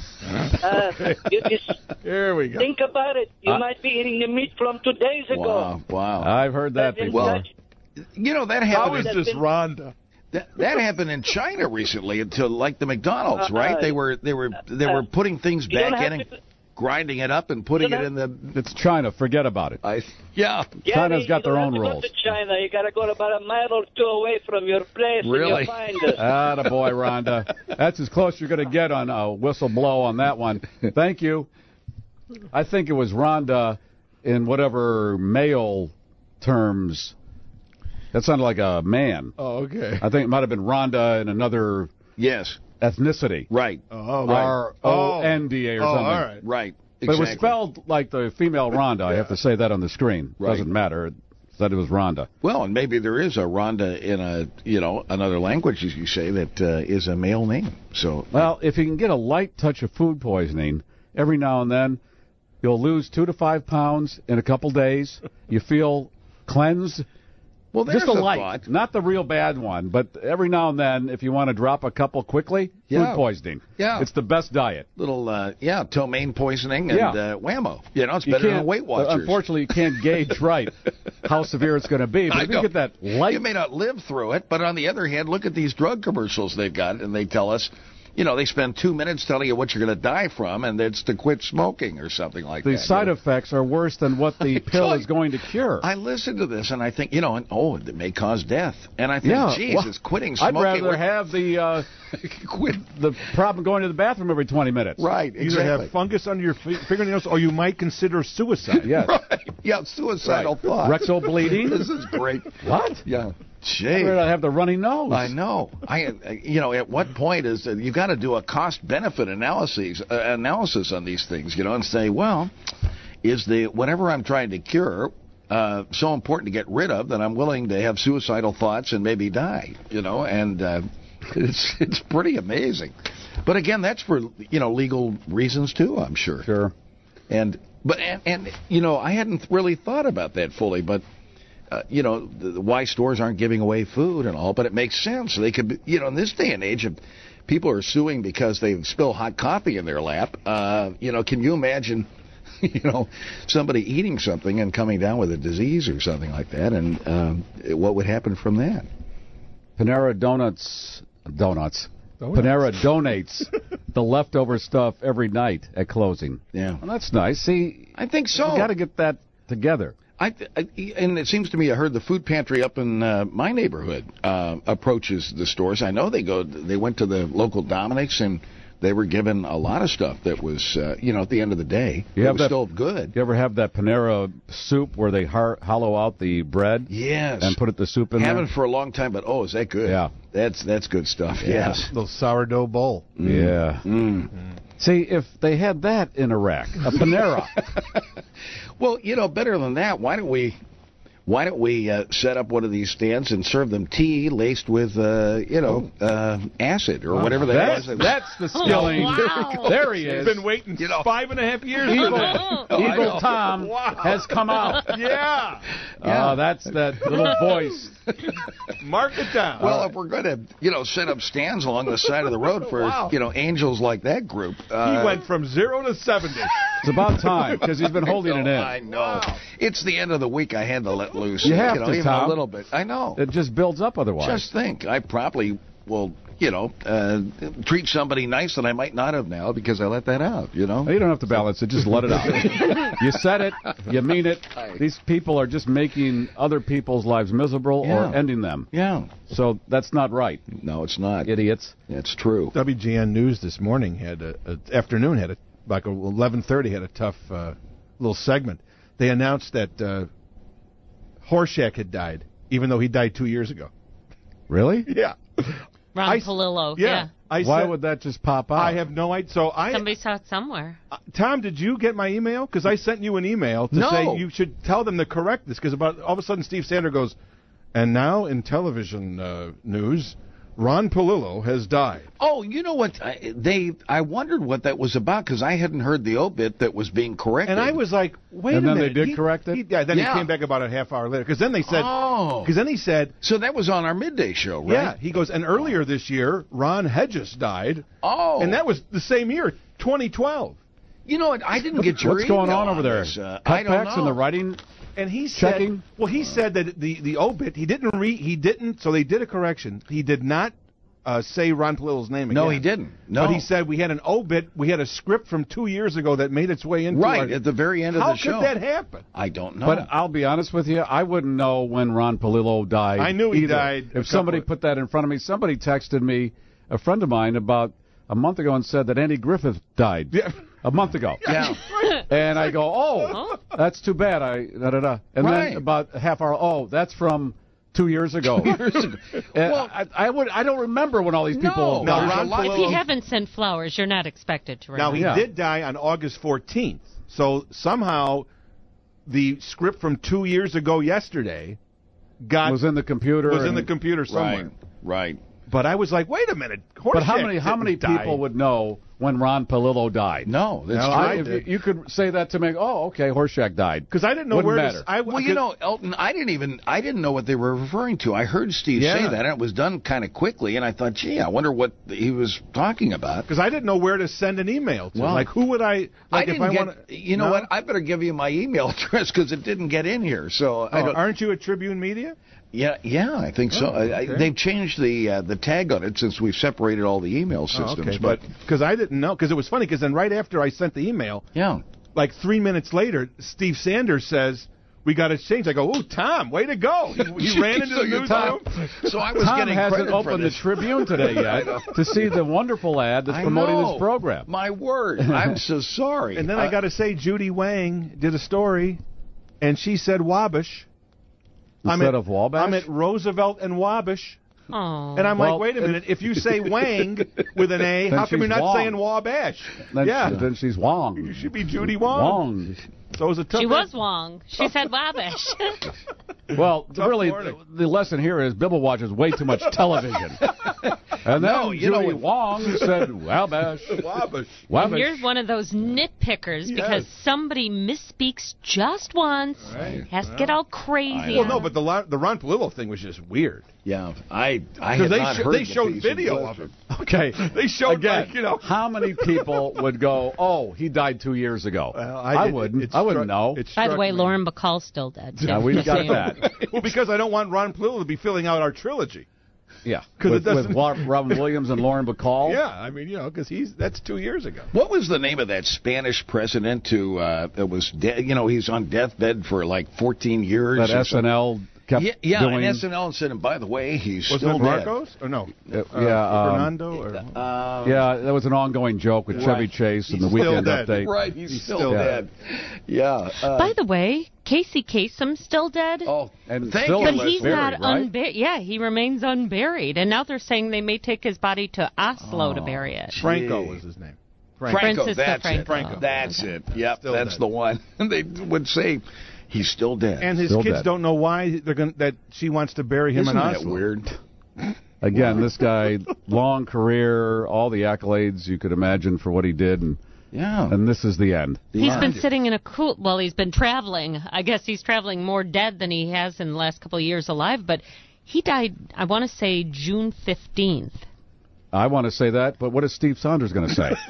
You just Here we go. think about it. You might be eating the meat from 2 days ago. Wow. I've heard that before. That happened. How is this Rhonda? That happened in China recently to like the McDonald's, right? They were putting things back in and grinding it up and putting it in the. It's China. Forget about it. Yeah. China's got their own You rules. don't have to go to China. You got to go about a mile or two away from your place. Really? And you'll find it. Attaboy, Rhonda. That's as close you're going to get on a whistleblow on that one. Thank you. I think it was Rhonda in whatever male terms. That sounded like a man. Oh, okay. I think it might have been Rhonda in another ethnicity. Right. Oh, right. R-O-N-D-A or something. All right. Right. But it was spelled like the female Rhonda. I have to say that on the screen. Right. Doesn't matter. It said it was Rhonda. Well, and maybe there is a Rhonda in another language, as you say, that is a male name. So well, if you can get a light touch of food poisoning every now and then, you'll lose 2 to 5 pounds in a couple days. You feel cleansed. Well, there's just a a light, thought. not the real bad one, but every now and then, if you want to drop a couple quickly, food poisoning. Yeah. It's the best diet. Little, ptomaine poisoning and whammo. It's better than Weight Watchers. Unfortunately, you can't gauge right how severe it's going to be. But if you get that light, you may not live through it, but on the other hand, look at these drug commercials they've got, and they tell us, they spend 2 minutes telling you what you're going to die from, and it's to quit smoking or something like that. The side effects are worse than what the pill is going to cure. I listen to this, and I think, it may cause death. And I think, Jesus, quitting smoking. I'd rather have the the problem going to the bathroom every 20 minutes. Right, exactly. Either have fungus under your fingernails, or you might consider suicide. Yes. Right. Yeah, suicidal thought. Rectal bleeding. This is great. What? Yeah. I'd rather have the runny nose. I know. At what point is that you got to do a cost-benefit analysis on these things, and say, well, is the whatever I'm trying to cure so important to get rid of that I'm willing to have suicidal thoughts and maybe die, and it's pretty amazing. But again, that's for legal reasons too, I'm sure. Sure. And I hadn't really thought about that fully, but. Why stores aren't giving away food and all, but it makes sense. They could, in this day and age, if people are suing because they spill hot coffee in their lap, can you imagine, somebody eating something and coming down with a disease or something like that, and what would happen from that? Panera Donuts. Panera donates the leftover stuff every night at closing. Yeah. Well, that's nice. See, I think so. You got to get that together. And it seems to me I heard the food pantry up in my neighborhood approaches the stores. I know they went to the local Dominick's and they were given a lot of stuff that was, at the end of the day, it was still good. You ever have that Panera soup where they hollow out the bread? Yes. And put the soup in there? Haven't for a long time, but is that good? Yeah. That's good stuff, yes. Little sourdough bowl. Yeah. See, if they had that in Iraq, a Panera. Well, better than that, why don't we set up one of these stands and serve them tea laced with, acid or whatever that was. That's the skilling. Wow. There he is. Been waiting 5.5 years. Evil Tom has come out. Yeah. That's that little voice. Mark it down. Well, if we're going to, set up stands along the side of the road for, angels like that group. He went from 0 to 70. It's about time, because he's been holding it in. I know. Wow. It's the end of the week. I had to let loose. You have to, even Tom. A little bit. I know. It just builds up otherwise. Just think. I probably will, treat somebody nice that I might not have now because I let that out, You don't have to balance it. Just let it out. You said it. You mean it. These people are just making other people's lives miserable or ending them. Yeah. So that's not right. No, it's not. Idiots. It's true. WGN News this morning had like 11:30 had a tough little segment. They announced that Horshack had died, even though he died 2 years ago. Really? Yeah. Ron Palillo. Yeah. Why would that just pop out? I have no idea. Somebody saw it somewhere. Tom, did you get my email? Because I sent you an email to say you should tell them to correct this. Because all of a sudden Steve Sander goes, and now in television news, Ron Palillo has died. Oh, you know what? I wondered what that was about because I hadn't heard the obit that was being corrected. And I was like, wait a minute. And then they did correct it? He came back about a half hour later. Because then they said, he said. So that was on our midday show, right? Yeah. He goes, and earlier this year, Ron Hedges died. Oh. And that was the same year, 2012. You know what? I didn't get your What's going on over there? I don't know. In the writing. And he said, he said that the obit, he didn't, so they did a correction. He did not say Ron Palillo's name again. No, he didn't. No. But he said we had an obit, we had a script from 2 years ago that made its way into at the very end of the show. How could that happen? I don't know. But I'll be honest with you, I wouldn't know when Ron Palillo died. I knew he died. If somebody put that in front of me, somebody texted me, a friend of mine, about a month ago and said that Andy Griffith died. Yeah. A month ago. Yeah. And I go, that's too bad. And then about a half hour, that's from 2 years ago. Well, I don't remember when all these people died. If you haven't sent flowers, you're not expected to remember. Now, he did die on August 14th. So somehow the script from 2 years ago yesterday was in the computer. Somewhere. Right. But I was like, wait a minute. But how many people would know when Ron Palillo died. No, that's true. You could say that to me. Oh, okay, Horseshack died. Because I didn't know Wouldn't where matter. Elton, I didn't know what they were referring to. I heard Steve say that, and it was done kind of quickly, and I thought, gee, I wonder what he was talking about. Because I didn't know where to send an email to. Well, like, who would I? Like, I didn't get. You know what? I better give you my email address because it didn't get in here. So aren't you at Tribune Media? Yeah, I think so. Okay. They've changed the tag on it since we've separated all the email systems. Okay. But because I didn't know, because it was funny, because then right after I sent the email, like 3 minutes later, Steve Sanders says, we got to change. I go, ooh, Tom, way to go. He ran into the newsroom. So I was Tom getting hasn't credit opened for the this. Tribune today yet to see the wonderful ad that's promoting this program. My word. I'm so sorry. And then I got to say, Judy Wang did a story, and she said Wabash. Instead of Wabash? I'm at Roosevelt and Wabash. Oh. And I'm like, wait a minute. If you say Wang with an A, how come you're not saying Wabash? Then she's Wong. You should be Judy Wong. So it was a tough. She was Wong. She said Wabash. Well, really, the lesson here is Bibble watches way too much television. And then Judy Wong said Wabash. Wabash. And you're one of those nitpickers because somebody misspeaks just once. Right. Has to get all crazy. Well, no, but the Ron Palillo thing was just weird. Yeah, I had not heard they showed video of him. Okay, they showed again. How many people would go, "Oh, he died 2 years ago"? Well, I wouldn't. I wouldn't know. By the way, Lauren Bacall's still dead. Yeah, we've got that. Well, because I don't want Ron Palillo to be filling out our trilogy. Yeah, with Robin Williams and Lauren Bacall. Yeah, I mean, because that's 2 years ago. What was the name of that Spanish president who was dead? He's on deathbed for like 14 years. That SNL kept doing. And SNL said, and by the way, he's still dead. Marcos? Or no? Fernando? That was an ongoing joke with Chevy Chase and the Weekend Update. Right, he's still dead. Yeah. By the way, Casey Kasem's still dead. Oh, and still but he's not unburied. Yeah, he remains unburied, and now they're saying they may take his body to Oslo to bury it. Franco was his name. Franco, that's Franco. it. That's it. Yep, that's the one. They would say he's still dead. And his kids don't know why that she wants to bury him in Oslo. Isn't that weird? Again, this guy, long career, all the accolades you could imagine for what he did, and this is the end. He's been sitting in he's been traveling. I guess he's traveling more dead than he has in the last couple of years alive, but he died, I want to say, June 15th. I want to say that, but what is Steve Saunders going to say?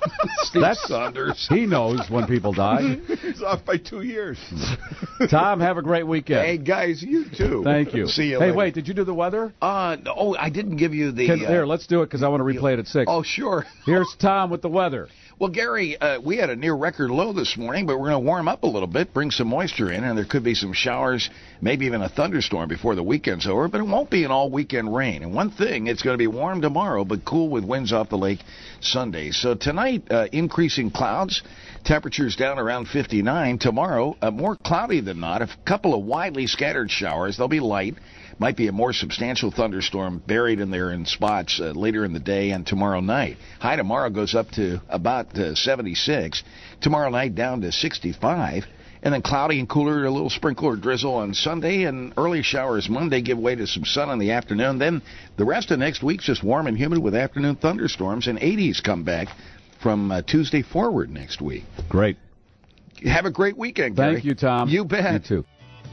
Saunders. He knows when people die. He's off by 2 years. Tom, have a great weekend. Hey, guys, you too. Thank you. See you later. Hey, wait, did you do the weather? No, I didn't give you the... Here, let's do it because I want to replay it at 6. Oh, sure. Here's Tom with the weather. Well, Gary, we had a near-record low this morning, but we're going to warm up a little bit, bring some moisture in, and there could be some showers, maybe even a thunderstorm before the weekend's over, but it won't be an all-weekend rain. And one thing, it's going to be warm tomorrow, but cool with winds off the lake Sunday. So tonight, increasing clouds, temperatures down around 59. Tomorrow, more cloudy than not, a couple of widely scattered showers. They'll be light. Might be a more substantial thunderstorm buried in there in spots later in the day and tomorrow night. High tomorrow goes up to about 76. Tomorrow night down to 65. And then cloudy and cooler, a little sprinkle or drizzle on Sunday, and early showers Monday give way to some sun in the afternoon. Then the rest of next week's just warm and humid with afternoon thunderstorms, and 80s come back from Tuesday forward next week. Great. Have a great weekend, Gary. Thank you, Tom. You bet. You too.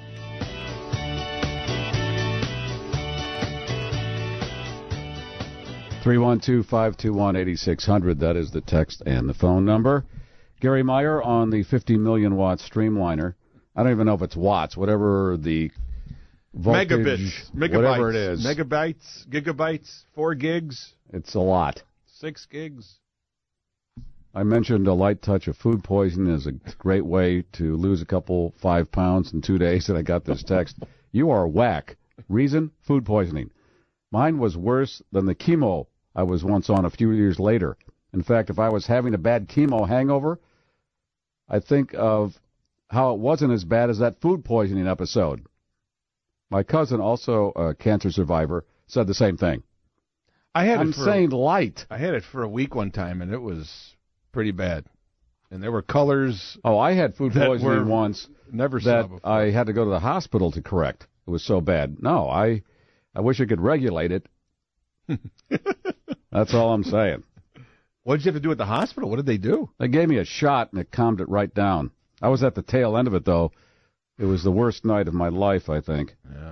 (312-521-8600). That is the text and the phone number. Gary Meyer on the 50 million watt Streamliner. I don't even know if it's watts, whatever the voltage, whatever it is. Megabytes, gigabytes, 4 gigs. It's a lot. 6 gigs. I mentioned a light touch of food poisoning is a great way to lose a couple 5 pounds in 2 days, and I got this text. You are whack. Reason? Food poisoning. Mine was worse than the chemo I was once on a few years later. In fact, if I was having a bad chemo hangover, I think of how it wasn't as bad as that food poisoning episode. My cousin, also a cancer survivor, said the same thing. I'm saying light. I had it for a week one time, and it was pretty bad. And there were colors. Oh, I had food poisoning once never that saw before. I had to go to the hospital to correct. It was so bad. No, I wish I could regulate it. That's all I'm saying. What did you have to do at the hospital? What did they do? They gave me a shot, and it calmed it right down. I was at the tail end of it, though. It was the worst night of my life, I think. Yeah.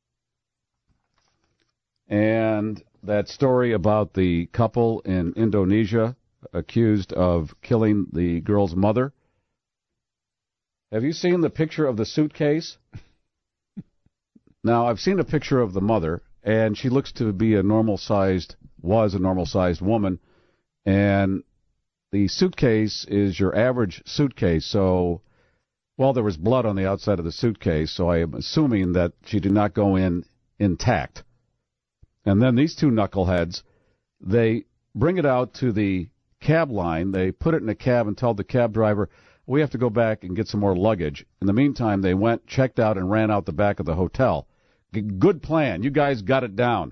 And that story about the couple in Indonesia accused of killing the girl's mother. Have you seen the picture of the suitcase? Now, I've seen a picture of the mother, and she looks to be was a normal-sized woman, and the suitcase is your average suitcase, so, well, there was blood on the outside of the suitcase, so I am assuming that she did not go in intact. And then these two knuckleheads, they bring it out to the cab line, they put it in a cab and tell the cab driver, we have to go back and get some more luggage. In the meantime, they went, checked out, and ran out the back of the hotel. Good plan. You guys got it down.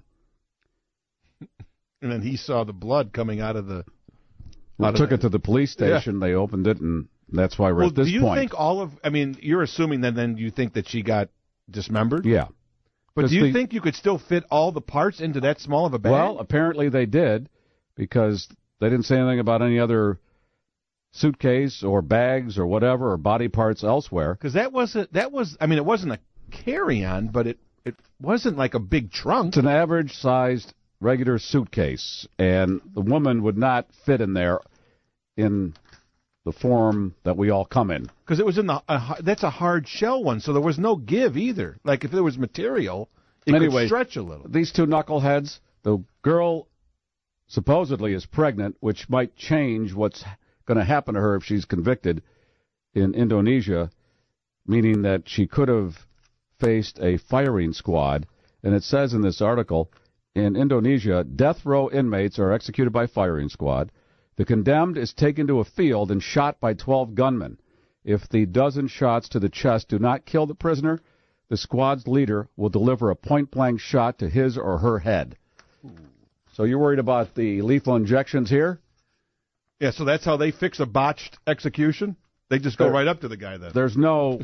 And then he saw the blood coming out of the... Took it to the police station. Yeah. They opened it, and that's why we're at this point. Do you think you're assuming then you think that she got dismembered? Yeah. But do you think you could still fit all the parts into that small of a bag? Well, apparently they did, because they didn't say anything about any other suitcase or bags or whatever or body parts elsewhere. Because it wasn't a carry-on, but it wasn't like a big trunk. It's an average-sized regular suitcase, and the woman would not fit in there in the form that we all come in. Because it was that's a hard shell one, so there was no give either. Like if there was material, it could stretch a little. These two knuckleheads, the girl supposedly is pregnant, which might change what's going to happen to her if she's convicted in Indonesia, meaning that she could have faced a firing squad. And it says in this article, in Indonesia, death row inmates are executed by firing squad. The condemned is taken to a field and shot by 12 gunmen. If the dozen shots to the chest do not kill the prisoner, the squad's leader will deliver a point-blank shot to his or her head. So you're worried about the lethal injections here? Yeah, so that's how they fix a botched execution? They just go right up to the guy then. There's no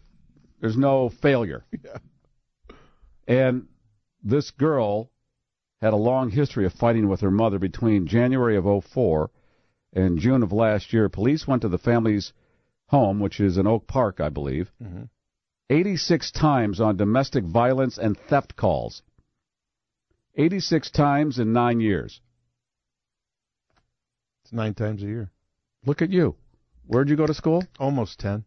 failure. Yeah. And this girl had a long history of fighting with her mother. Between January of 2004 and June of last year, police went to the family's home, which is in Oak Park, I believe, 86 times on domestic violence and theft calls. 86 times in 9 years. It's 9 times a year. Look at you. Where'd you go to school? Almost 10.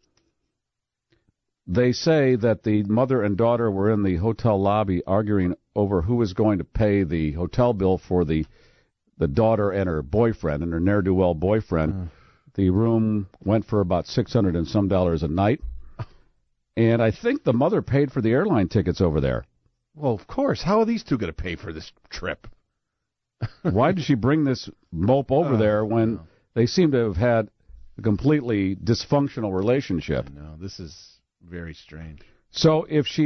They say that the mother and daughter were in the hotel lobby arguing over who was going to pay the hotel bill for the daughter and her boyfriend, and her ne'er-do-well boyfriend. The room went for about $600 and some a night. And I think the mother paid for the airline tickets over there. Well, of course. How are these two going to pay for this trip? Why did she bring this mope over there when they seem to have had a completely dysfunctional relationship? No, this is very strange. So if she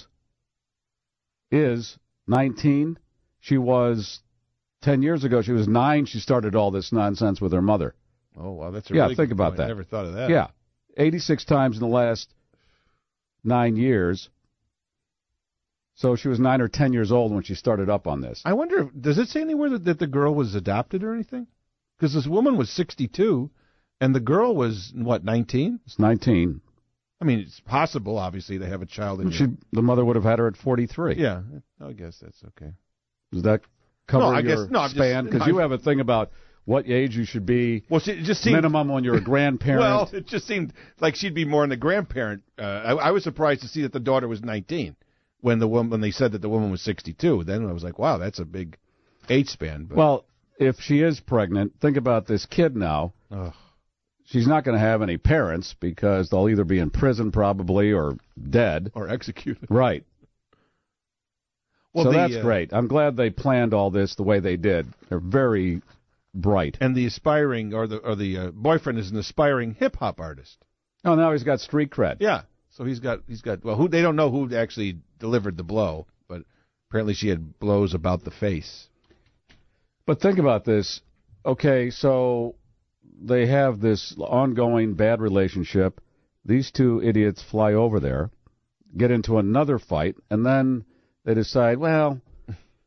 is 19, she was 10 years ago, she was 9, she started all this nonsense with her mother. Oh, wow, that's a really think good about point. that. I never thought of that. Yeah, 86 times in the last 9 years. So she was 9 or 10 years old when she started up on this. I wonder, does it say anywhere that the girl was adopted or anything? Because this woman was 62, and the girl was, 19? It's 19. I mean, it's possible, obviously, to have a child in the mother would have had her at 43. Yeah, I guess that's okay. Does that cover your span? Because you have a thing about what age you should be it just seemed, minimum when you're a grandparent. Well, it just seemed like she'd be more in the grandparent. I was surprised to see that the daughter was 19 when they said that the woman was 62. Then I was like, wow, that's a big age span. But. Well, if she is pregnant, think about this kid now. Ugh. She's not going to have any parents because they'll either be in prison probably or dead. Or executed. Right. Well, so that's great. I'm glad they planned all this the way they did. They're very bright. And the aspiring, or the boyfriend is an aspiring hip-hop artist. Oh, now he's got street cred. Yeah. So he's got they don't know who actually delivered the blow, but apparently she had blows about the face. But think about this. Okay, so they have this ongoing bad relationship. These two idiots fly over there, get into another fight, and then they decide, well,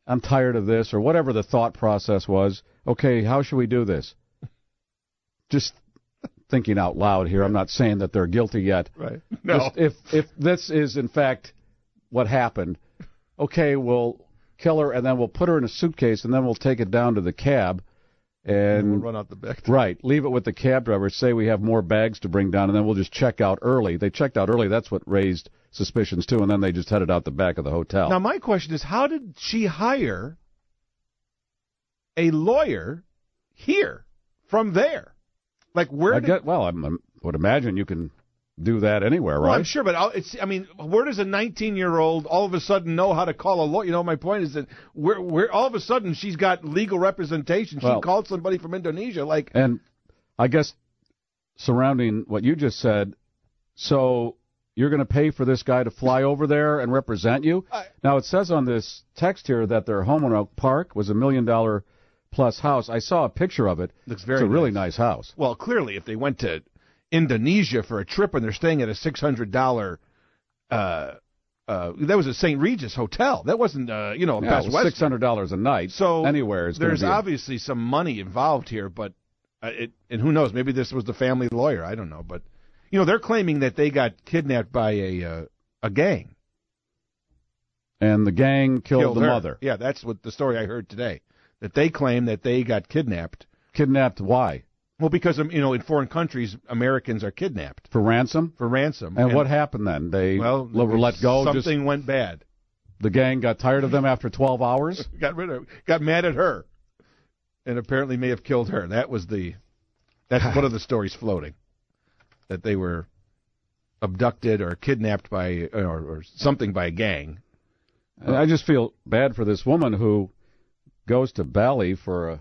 I'm tired of this, or whatever the thought process was. Okay, how should we do this? Just thinking out loud here. I'm not saying that they're guilty yet. Right. No. Just if this is, in fact, what happened, okay, we'll kill her, and then we'll put her in a suitcase, and then we'll take it down to the cab. And we'll run out the back. Right. Leave it with the cab driver. Say we have more bags to bring down, and then we'll just check out early. They checked out early. That's what raised suspicions, too, and then they just headed out the back of the hotel. Now, my question is, how did she hire a lawyer here from there? Like, where I would imagine you can do that anywhere, right? Well, I'm sure, but where does a 19-year-old all of a sudden know how to call a lawyer? You know, my point is that where all of a sudden she's got legal representation. She called somebody from Indonesia, And I guess surrounding what you just said, so you're going to pay for this guy to fly over there and represent you? Now, it says on this text here that their home in Oak Park was $1 million plus house. I saw a picture of it. Looks very It's a really nice house. Well, clearly, if they went to Indonesia for a trip and they're staying at a $600 that was a St. Regis hotel. That wasn't Best Western. $600 a night. So anywhere is there's obviously some money involved here, but and who knows, maybe this was the family lawyer, I don't know, but they're claiming that they got kidnapped by a gang. And the gang killed the her. mother. Yeah, that's what the story I heard today. That they claim that they got kidnapped. Kidnapped why? Well, because in foreign countries, Americans are kidnapped. For ransom? For ransom. And what happened then? They were let go? Something went bad. The gang got tired of them after 12 hours? Got mad at her. And apparently may have killed her. That's one of the stories floating. That they were abducted or kidnapped by, or something by a gang. And I just feel bad for this woman who goes to Bali for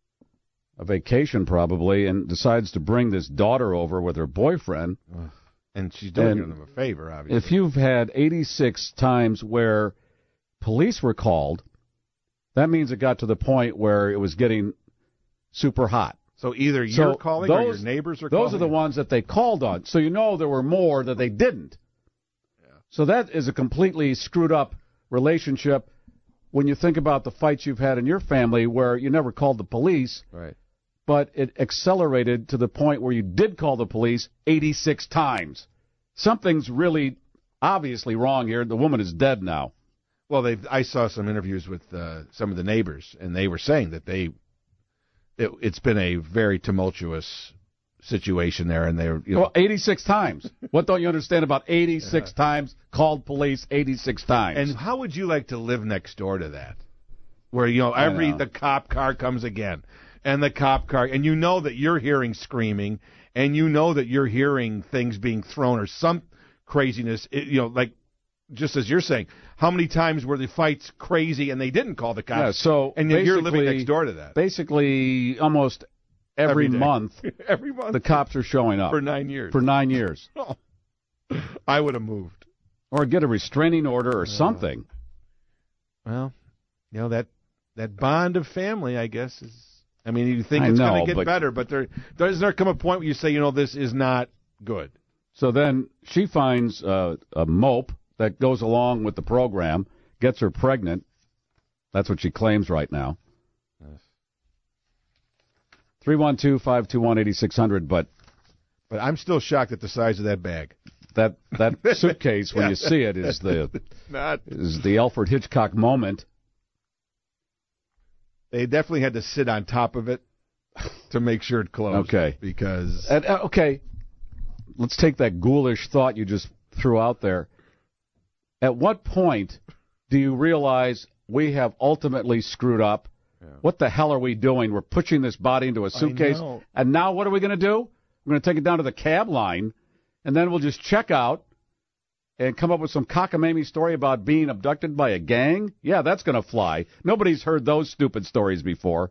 a vacation probably and decides to bring this daughter over with her boyfriend. And she's doing them a favor, obviously. If you've had 86 times where police were called, that means it got to the point where it was getting super hot. So either you're calling or your neighbors are calling? Those are the ones that they called on. So there were more that they didn't. Yeah. So that is a completely screwed up relationship when you think about the fights you've had in your family where you never called the police. Right. But it accelerated to the point where you did call the police 86 times. Something's really obviously wrong here. The woman is dead now. Well, I saw some interviews with some of the neighbors, and they were saying that it's been a very tumultuous situation there, and they're 86 times. What don't you understand about 86 times called police 86 times? And how would you like to live next door to that, where the cop car comes again? And the cop car, and that you're hearing screaming, and that you're hearing things being thrown or some craziness. Just as you're saying, how many times were the fights crazy and they didn't call the cops? Yeah, and you're living next door to that. Basically, almost every month, the cops are showing up for 9 years. For 9 years, I would have moved, or get a restraining order or something. Well, that bond of family, I guess, is. I mean, you think it's going to get better, but doesn't there come a point where you say, this is not good? So then she finds a mope that goes along with the program, gets her pregnant. That's what she claims right now. 312-521-8600, but I'm still shocked at the size of that bag. That suitcase, when you see it, is the Alfred Hitchcock moment. They definitely had to sit on top of it to make sure it closed. Okay. Because... okay, let's take that ghoulish thought you just threw out there. At what point do you realize we have ultimately screwed up? Yeah. What the hell are we doing? We're pushing this body into a suitcase. And now what are we going to do? We're going to take it down to the cab line, and then we'll just check out and come up with some cockamamie story about being abducted by a gang? Yeah, that's going to fly. Nobody's heard those stupid stories before.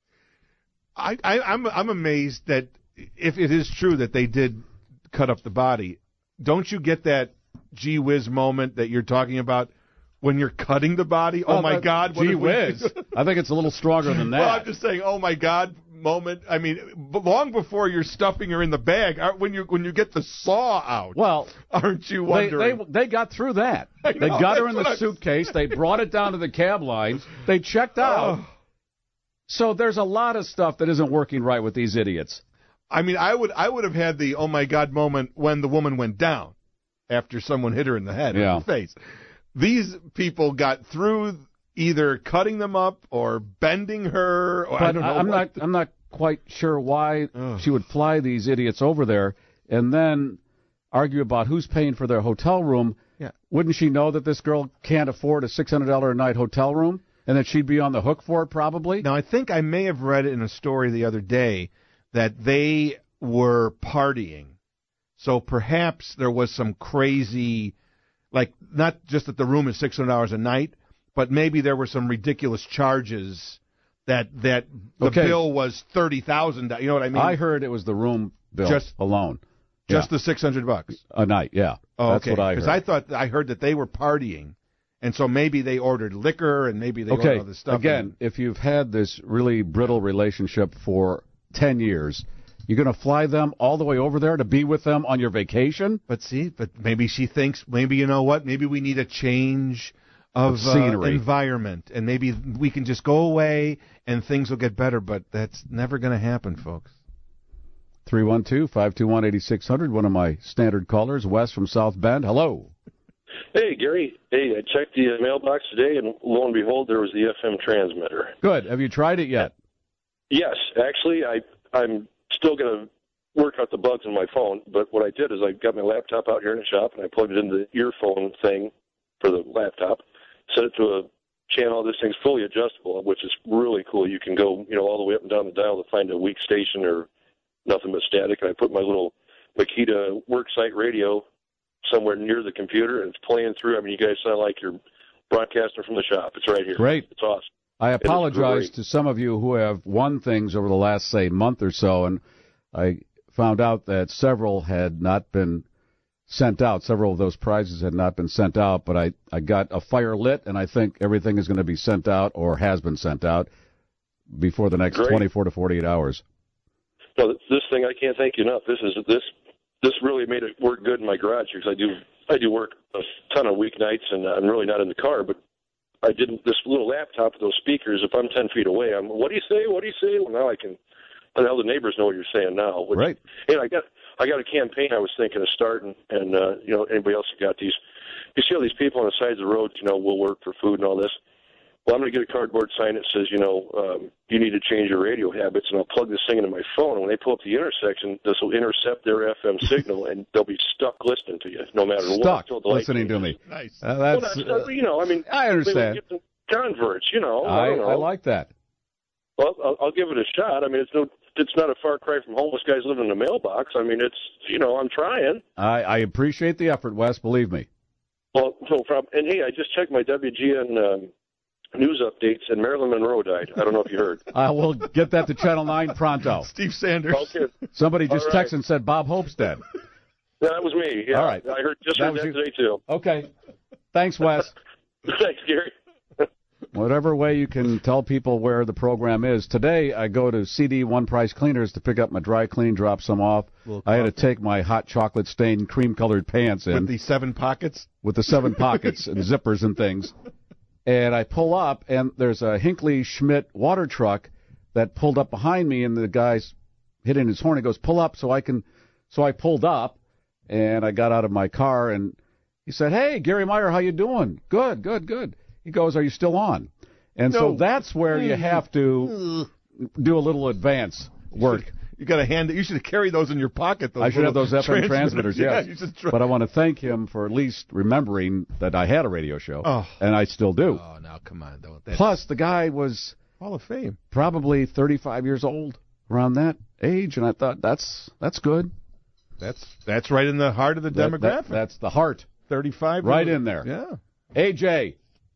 I'm amazed that if it is true that they did cut up the body, don't you get that gee whiz moment that you're talking about when you're cutting the body? Oh my God. Gee whiz. I think it's a little stronger than that. Well, I'm just saying, oh my God moment. I mean, long before you're stuffing her in the bag, when you get the saw out. Well, aren't you wondering? They got through that. They got her in the suitcase. They brought it down to the cab line. They checked out. So there's a lot of stuff that isn't working right with these idiots. I mean, I would have had the oh my God moment when the woman went down after someone hit her in the head or the face. These people got through either cutting them up or bending her. Or, I don't know. I'm not quite sure why she would fly these idiots over there and then argue about who's paying for their hotel room. Yeah. Wouldn't she know that this girl can't afford a $600 a night hotel room and that she'd be on the hook for it probably? Now, I think I may have read it in a story the other day that they were partying. So perhaps there was some crazy, like not just that the room is $600 a night, but maybe there were some ridiculous charges that the bill was $30,000. You know what I mean? I heard it was the room bill alone. Just the $600 a night. Yeah, that's what I heard. Because I heard that they were partying, and so maybe they ordered liquor and maybe they ordered other stuff. Again, if you've had this really brittle relationship for 10 years, you're going to fly them all the way over there to be with them on your vacation? But maybe she thinks, maybe you know what? Maybe we need a change of scenery, environment, and maybe we can just go away and things will get better. But that's never going to happen, folks. 312-521-8600, one of my standard callers, Wes from South Bend. Hello. Hey, Gary. Hey, I checked the mailbox today, and lo and behold, there was the FM transmitter. Good. Have you tried it yet? Yes. Actually, I'm still going to work out the bugs on my phone, but what I did is I got my laptop out here in the shop, and I plugged it into the earphone thing for the laptop, set it to a channel. This thing's fully adjustable, which is really cool. You can go, all the way up and down the dial to find a weak station or nothing but static. And I put my little Makita worksite radio somewhere near the computer, and it's playing through. I mean, you guys sound like you're broadcasting from the shop. It's right here. Great. It's awesome. I apologize to some of you who have won things over the last, say, month or so, and I found out that several had not been sent out. Several of those prizes had not been sent out, but I got a fire lit, and I think everything is going to be sent out or has been sent out before the next 24 to 48 hours. No, this thing, I can't thank you enough. This really made it work good in my garage because I do work a ton of weeknights, and I'm really not in the car, but I didn't. This little laptop with those speakers, if I'm 10 feet away, what do you say? What do you say? Well, now I can. Now the neighbors know what you're saying now. Right. And I got a campaign I was thinking of starting, and anybody else who got these. You see all these people on the sides of the road, will work for food and all this. Well, I'm going to get a cardboard sign that says, you need to change your radio habits, and I'll plug this thing into my phone. And when they pull up the intersection, this will intercept their FM signal, and they'll be stuck listening to you, no matter what. Stuck listening to me. Nice. That's, I understand. Get some converts, I like that. Well, I'll give it a shot. I mean, it's not a far cry from homeless guys living in a mailbox. I mean, I'm trying. I appreciate the effort, Wes. Believe me. Well, no problem. And hey, I just checked my WGN news updates, and Marilyn Monroe died. I don't know if you heard. I will get that to Channel 9 pronto. Steve Sanders. Okay. Somebody just texted and said Bob Hope's dead. Yeah, that was me. Yeah. All right. I heard that today, too. Okay. Thanks, Wes. Thanks, Gary. Whatever way you can tell people where the program is. Today, I go to CD One Price Cleaners to pick up my dry clean, drop some off. I had to take my hot chocolate stained cream-colored pants in. With the 7 pockets? With the 7 pockets and zippers and things. And I pull up, and there's a Hinckley Schmidt water truck that pulled up behind me, and the guy's hitting his horn. He goes, pull up so I pulled up, and I got out of my car, and he said, hey, Gary Meyer, how you doing? Good, good, good. He goes, are you still on? And so that's where you have to do a little advance work. You got to hand it. You should carry those in your pocket. I should have those FM transmitters, yes. Yeah, but I want to thank him for at least remembering that I had a radio show, and I still do. Oh, now come on. Plus, the guy was Hall of Fame, probably 35 years old, around that age, and I thought that's good. That's right in the heart of the demographic. That's the heart. 35, right in there. Yeah. AJ.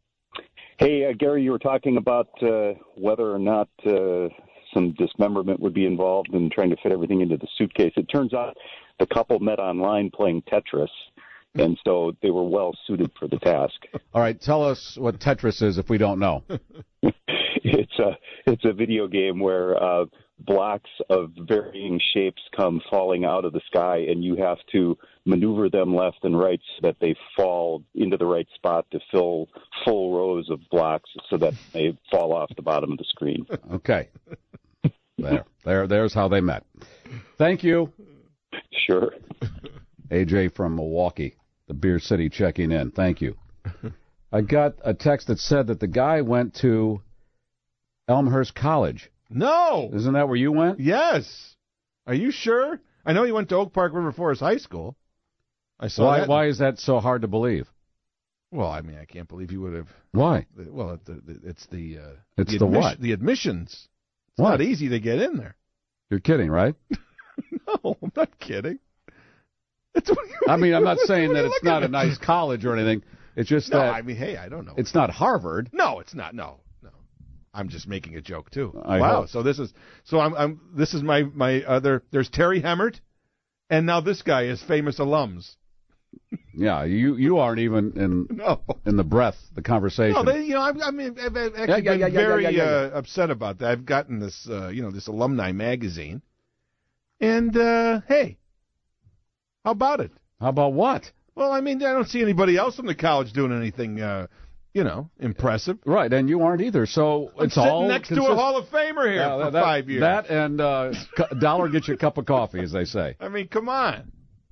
Hey, Gary, you were talking about whether or not some dismemberment would be involved in trying to fit everything into the suitcase. It turns out the couple met online playing Tetris, and so they were well suited for the task. All right, tell us what Tetris is if we don't know. It's a video game where blocks of varying shapes come falling out of the sky, and you have to maneuver them left and right so that they fall into the right spot to fill full rows of blocks so that they fall off the bottom of the screen. Okay. There's how they met. Thank you. Sure. AJ from Milwaukee, the Beer City, checking in. Thank you. I got a text that said that the guy went to Elmhurst College. No. Isn't that where you went? Yes. Are you sure? I know he went to Oak Park River Forest High School. I saw that. Why is that so hard to believe? Well, I mean, I can't believe you would have. Why? Well, it's the what? The admissions. It's what? Not easy to get in there. You're kidding, right? No, I'm not kidding. I mean, I'm not saying that it's not a nice college or anything. It's just that. I mean, hey, I don't know. It's not Harvard. No, it's not. No. I'm just making a joke too. Wow. So this is my other. There's Terry Hemmert, and now this guy is famous alums. Yeah, you aren't even in the breath, the conversation. No, I've actually been very upset about that. I've gotten this, this alumni magazine, and hey, how about it? How about what? Well, I mean, I don't see anybody else from the college doing anything, impressive. Right, and you aren't either. So I'm it's sitting all next to a Hall of Famer here for 5 years. That and dollar gets you a cup of coffee, as they say. I mean, come on.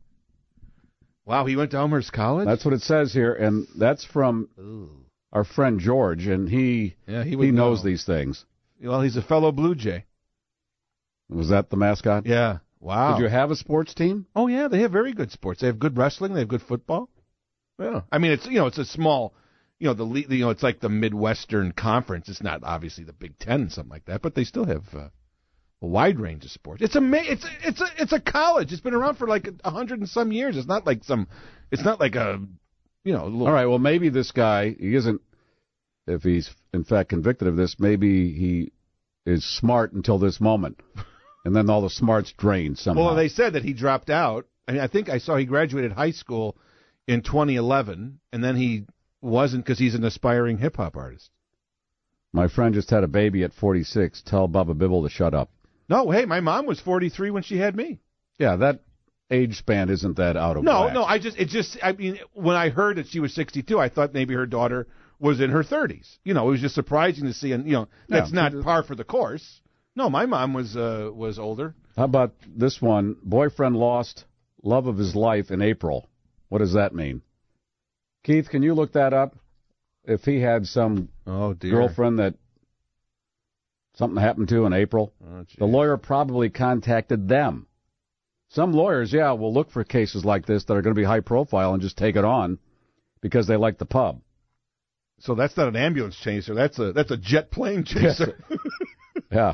Wow, he went to Elmhurst College? That's what it says here, and that's from our friend George, and he knows these things. Well, he's a fellow Blue Jay. Was that the mascot? Yeah. Wow. Did you have a sports team? Oh, yeah, they have very good sports. They have good wrestling. They have good football. Yeah. I mean, it's a small, it's like the Midwestern Conference. It's not obviously the Big Ten, something like that, but they still have a wide range of sports. It's a college. It's been around for like 100 and some years. It's not like a little... All right, well, maybe this guy, he isn't, if he's in fact convicted of this, maybe he is smart until this moment. And then all the smarts drained somehow. Well, they said that he dropped out. I mean, I think I saw he graduated high school in 2011, and then he wasn't because he's an aspiring hip-hop artist. My friend just had a baby at 46. Tell Bubba Bibble to shut up. No, hey, my mom was 43 when she had me. Yeah, that age span isn't that out of whack. No, I mean, when I heard that she was 62, I thought maybe her daughter was in her 30s. It was just surprising to see, and, that's not par for the course. No, my mom was older. How about this one? Boyfriend lost love of his life in April. What does that mean? Keith, can you look that up? If he had some girlfriend that something happened to in April, the lawyer probably contacted them. Some lawyers, will look for cases like this that are going to be high profile and just take it on because they like the pub. So that's not an ambulance chaser. That's a jet plane chaser. Yeah.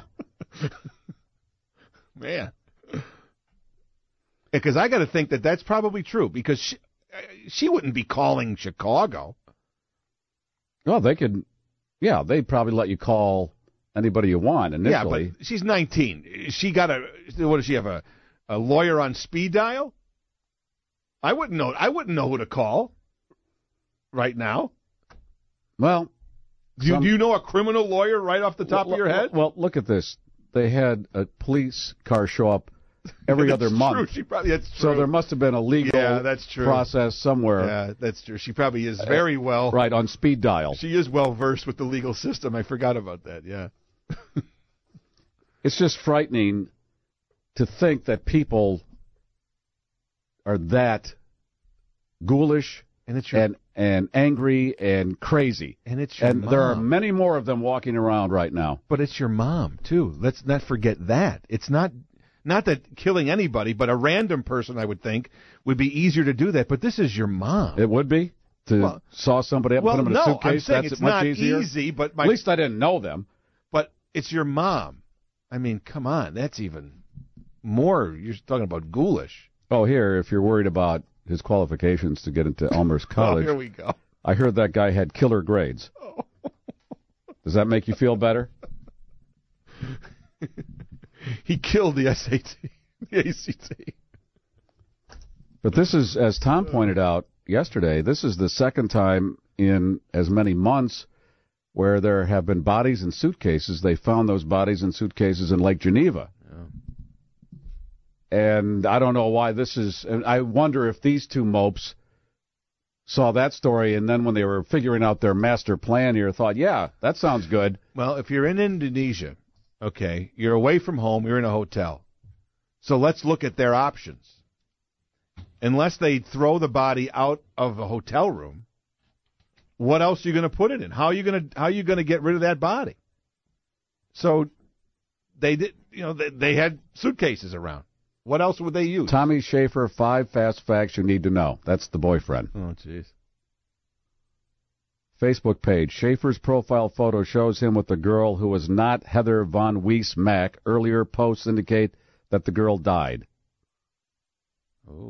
Man. Because I got to think that that's probably true because she wouldn't be calling Chicago. Well, they could. Yeah, they'd probably let you call anybody you want initially. Yeah, but she's 19. She got what does she have, a lawyer on speed dial? I wouldn't know who to call right now. Well, do you know a criminal lawyer right off the top of your head? Well, look at this. They had a police car show up every other month. That's true. So there must have been a legal process somewhere. Yeah, that's true. She probably is very well... Right, on speed dial. She is well-versed with the legal system. I forgot about that, yeah. It's just frightening to think that people are that ghoulish and angry and crazy. And it's your mom. There are many more of them walking around right now. But it's your mom, too. Let's not forget that. It's not that killing anybody, but a random person, I would think, would be easier to do that. But this is your mom. It would be? To saw somebody up and put them in a suitcase? I'm saying that's it's much not easier? easy, but... At least I didn't know them. But it's your mom. I mean, come on. That's even more... You're talking about ghoulish. Oh, here, if you're worried about his qualifications to get into Elmhurst College... here we go. I heard that guy had killer grades. Oh. Does that make you feel better? He killed the SAT, the ACT. But this is, as Tom pointed out yesterday, this is the second time in as many months where there have been bodies in suitcases. They found those bodies in suitcases in Lake Geneva. And I don't know why this is. And I wonder if these two mopes saw that story, and then when they were figuring out their master plan here, thought, yeah, that sounds good. Well, if you're in Indonesia, okay, you're away from home, you're in a hotel. So let's look at their options. Unless they throw the body out of a hotel room, what else are you going to put it in? How are you going to get rid of that body? So they did, they had suitcases around. What else would they use? Tommy Schaefer, 5 fast facts you need to know. That's the boyfriend. Oh, jeez. Facebook page. Schaefer's profile photo shows him with a girl who was not Heather Von Weiss Mack. Earlier posts indicate that the girl died. Oh.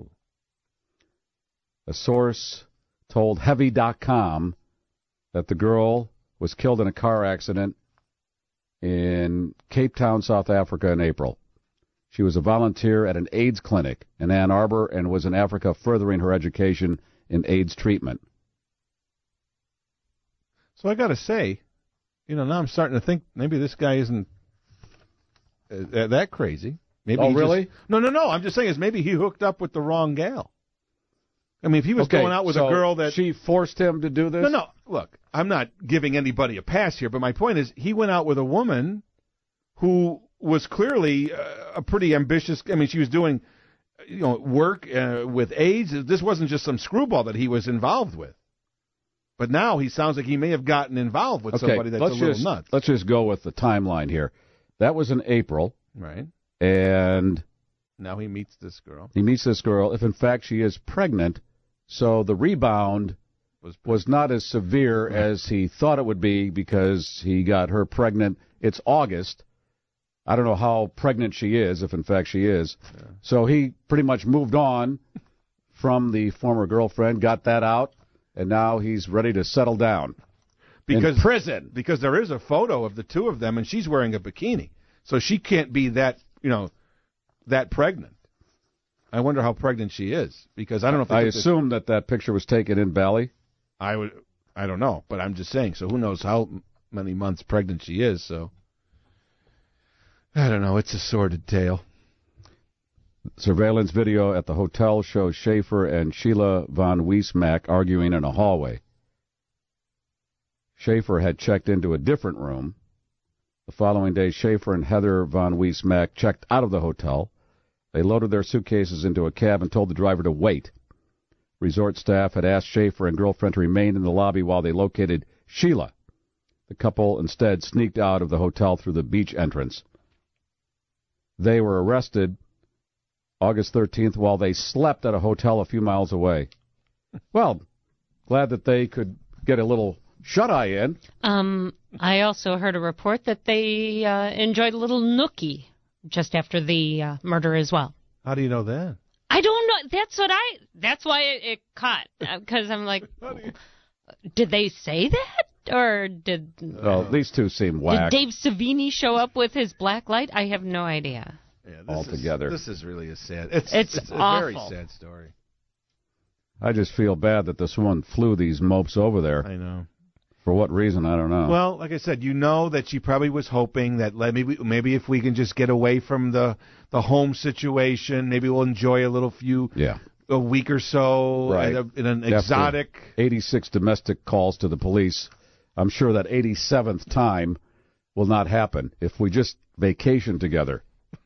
A source told Heavy.com that the girl was killed in a car accident in Cape Town, South Africa in April. She was a volunteer at an AIDS clinic in Ann Arbor and was in Africa furthering her education in AIDS treatment. So I got to say, now I'm starting to think maybe this guy isn't that crazy. Maybe really? No. I'm just saying maybe he hooked up with the wrong gal. I mean, if he was going out with a girl that... She forced him to do this? No. Look, I'm not giving anybody a pass here, but my point is he went out with a woman who was clearly a pretty ambitious... I mean, she was doing work with AIDS. This wasn't just some screwball that he was involved with. But now he sounds like he may have gotten involved with somebody that's a little nuts. Let's just go with the timeline here. That was in April. Right. And... now he meets this girl. He meets this girl. If, in fact, she is pregnant, so the rebound was not as severe as he thought it would be because he got her pregnant. It's August. I don't know how pregnant she is, if, in fact, she is. Yeah. So he pretty much moved on from the former girlfriend, got that out, and now he's ready to settle down in prison. Because there is a photo of the two of them, and she's wearing a bikini. So she can't be that, that pregnant. I wonder how pregnant she is, because I don't know if I assume that picture was taken in Bali. I don't know, but I'm just saying. So who knows how many months pregnant she is? So I don't know. It's a sordid tale. Surveillance video at the hotel shows Schaefer and Sheila Von Weiss-Mack arguing in a hallway. Schaefer had checked into a different room. The following day, Schaefer and Heather Von Weiss-Mack checked out of the hotel. They loaded their suitcases into a cab and told the driver to wait. Resort staff had asked Schaefer and girlfriend to remain in the lobby while they located Sheila. The couple instead sneaked out of the hotel through the beach entrance. They were arrested August 13th while they slept at a hotel a few miles away. Well, glad that they could get a little shut-eye in. I also heard a report that they enjoyed a little nookie just after the murder as well. How do you know that? I don't know. That's why it caught. Because I'm like, did they say that? Or did... Well, these two seem whack. Did Dave Savini show up with his black light? I have no idea. Yeah, altogether. This is really a sad... It's a very sad story. I just feel bad that this woman flew these mopes over there. I know. For what reason, I don't know. Well, like I said, that she probably was hoping that maybe if we can just get away from the home situation, maybe we'll enjoy a week or so in an exotic... 86 domestic calls to the police. I'm sure that 87th time will not happen if we just vacation together.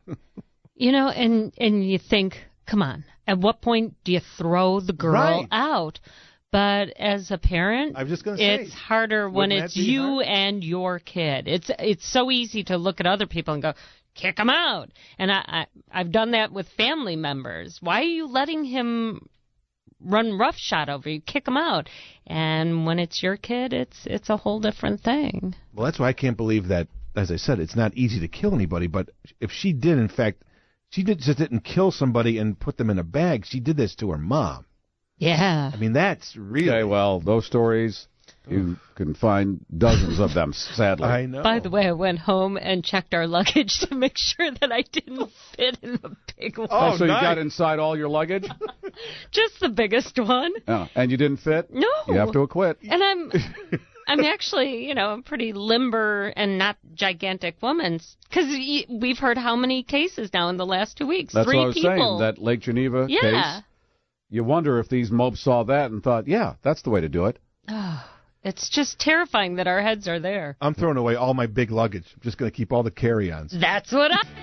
And you think, come on, at what point do you throw the girl out? But as a parent, I'm just gonna say, it's harder when it's you and your kid. It's so easy to look at other people and go, kick him out. And I've done that with family members. Why are you letting him run roughshod over you? Kick him out. And when it's your kid, it's a whole different thing. Well, that's why I can't believe that, as I said, it's not easy to kill anybody. But if she did, in fact, just didn't kill somebody and put them in a bag. She did this to her mom. Yeah. I mean, that's really... Okay, well, those stories, you can find dozens of them, sadly. I know. By the way, I went home and checked our luggage to make sure that I didn't fit in the big one. Oh, so nice. You got inside all your luggage? Just the biggest one. Oh, and you didn't fit? No. You have to acquit. And I'm actually, a pretty limber and not gigantic woman. Because we've heard how many cases now in the last 2 weeks? That's 3 what I was people. saying, that Lake Geneva Yeah. case. You wonder if these mopes saw that and thought, yeah, that's the way to do it. It's just terrifying that our heads are there. I'm throwing away all my big luggage. I'm just going to keep all the carry-ons. That's what I...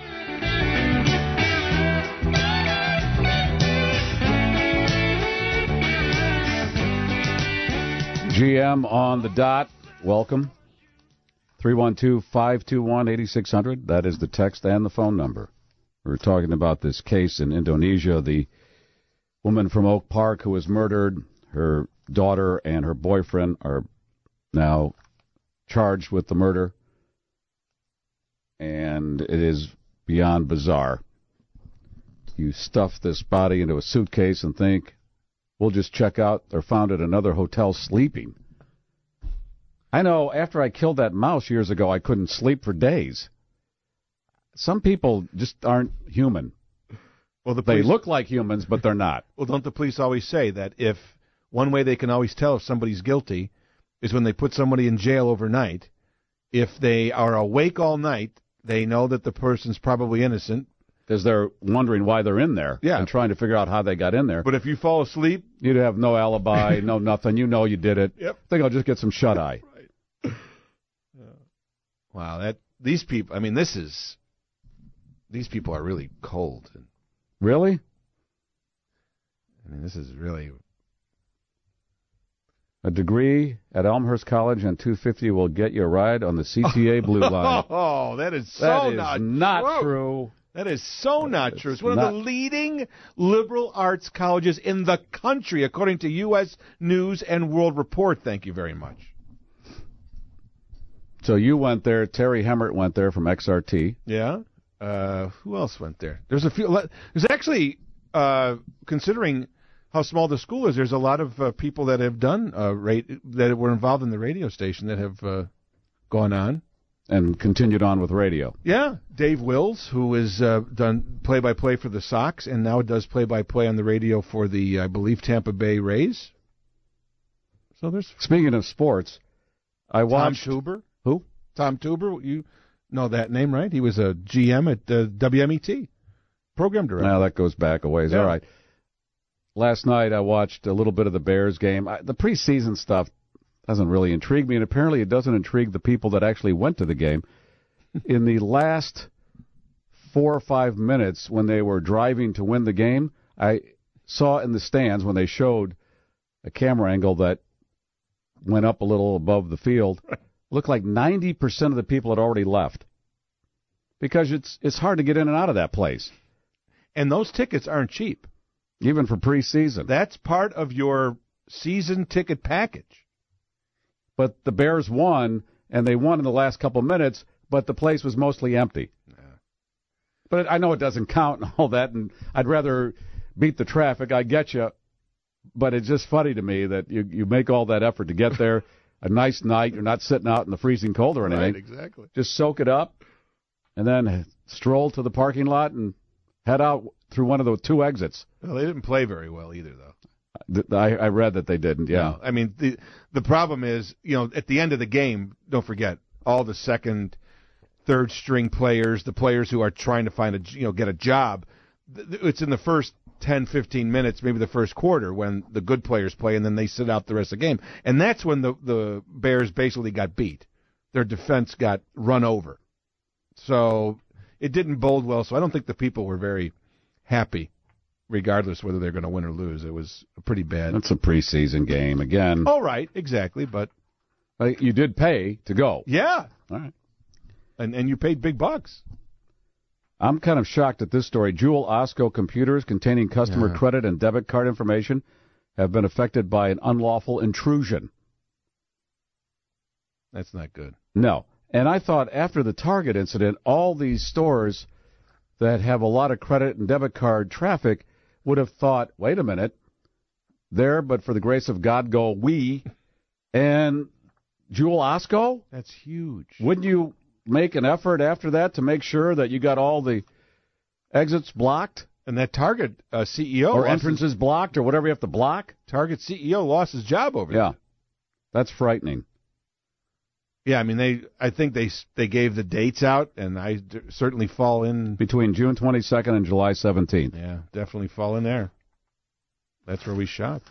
GM on the dot. Welcome. 312-521-8600. That is the text and the phone number. We're talking about this case in Indonesia. The woman from Oak Park who was murdered, her daughter and her boyfriend are now charged with the murder. And it is beyond bizarre. You stuff this body into a suitcase and think, we'll just check out. They're found at another hotel sleeping. I know after I killed that mouse years ago, I couldn't sleep for days. Some people just aren't human. Well, they look like humans, but they're not. Well, don't the police always say that if one way they can always tell if somebody's guilty is when they put somebody in jail overnight. If they are awake all night, they know that the person's probably innocent. Because they're wondering why they're in there and trying to figure out how they got in there. But if you fall asleep... You'd have no alibi, no nothing. You know you did it. Yep. I think I'll just get some shut-eye. Right. Wow, these people... I mean, these people are really cold. Really? I mean, this is really... A degree at Elmhurst College and $250 will get you a ride on the CTA Blue Line. Oh, that is not true. That is so not true. It's one of the leading liberal arts colleges in the country, according to U.S. News and World Report. Thank you very much. So you went there. Terry Hemmert went there from XRT. Yeah. Who else went there? There's a few. There's actually, considering how small the school is, there's a lot of people that have done that were involved in the radio station that have gone on. And continued on with radio. Yeah. Dave Wills, who has done play-by-play for the Sox and now does play-by-play on the radio for the, I believe, Tampa Bay Rays. So there's... Speaking of sports, I watched... Tom Tuber. Who? Tom Tuber. You know that name, right? He was a GM at WMET. Program director. Now that goes back a ways. Yeah. All right. Last night I watched a little bit of the Bears game. The preseason stuff doesn't really intrigue me, and apparently it doesn't intrigue the people that actually went to the game. In the last 4 or 5 minutes when they were driving to win the game, I saw in the stands when they showed a camera angle that went up a little above the field, looked like 90% of the people had already left. Because it's hard to get in and out of that place. And those tickets aren't cheap. Even for preseason. That's part of your season ticket package. But the Bears won, and they won in the last couple minutes, but the place was mostly empty. Yeah. But I know it doesn't count and all that, and I'd rather beat the traffic. I get you. But it's just funny to me that you make all that effort to get there. A nice night. You're not sitting out in the freezing cold or anything. Right, exactly. Just soak it up, and then stroll to the parking lot and head out through one of the 2 exits. Well, they didn't play very well either, though. I read that they didn't, yeah. No, I mean, the problem is, at the end of the game, don't forget, all the second, third string players, the players who are trying to get a job, it's in the first 10, 15 minutes, maybe the first quarter, when the good players play, and then they sit out the rest of the game. And that's when the Bears basically got beat. Their defense got run over. So it didn't bode well, so I don't think the people were very happy. Regardless whether they're going to win or lose, it was pretty bad. That's a preseason game again. Oh, right, exactly, but you did pay to go. Yeah, all right, and you paid big bucks. I'm kind of shocked at this story. Jewel Osco computers containing customer credit and debit card information have been affected by an unlawful intrusion. That's not good. No, and I thought after the Target incident, all these stores that have a lot of credit and debit card traffic would have thought, wait a minute, there, but for the grace of God go we, and Jewel Osco? That's huge. Wouldn't you make an effort after that to make sure that you got all the exits blocked? And that Target CEO... Or entrances blocked, or whatever you have to block? Target CEO lost his job over there. Yeah, that's frightening. Yeah, I mean, I think they gave the dates out, and I certainly fall in between June 22nd and July 17th. Yeah, definitely fall in there. That's where we shop.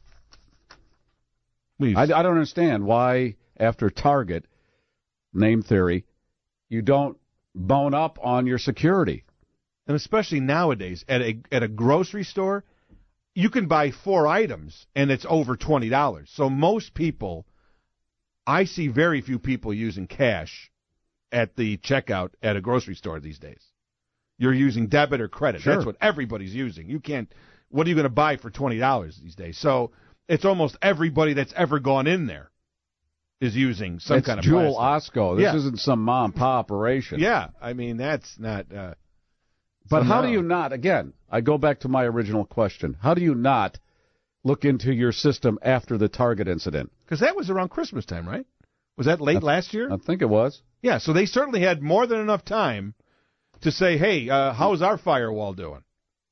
I don't understand why, after Target, name theory, you don't bone up on your security. And especially nowadays, at a grocery store, you can buy 4 items, and it's over $20. So most people, I see very few people using cash at the checkout at a grocery store these days. You're using debit or credit. Sure. That's what everybody's using. You can't. What are you going to buy for $20 these days? So it's almost everybody that's ever gone in there is using some kind of Jewel plastic. Osco. This isn't some mom and pop operation. Yeah, I mean, that's not... but how do you not, again, I go back to my original question, how do you not look into your system after the Target incident? Because that was around Christmas time, right? Was that late last year? I think it was. Yeah, so they certainly had more than enough time to say, hey, how's our firewall doing?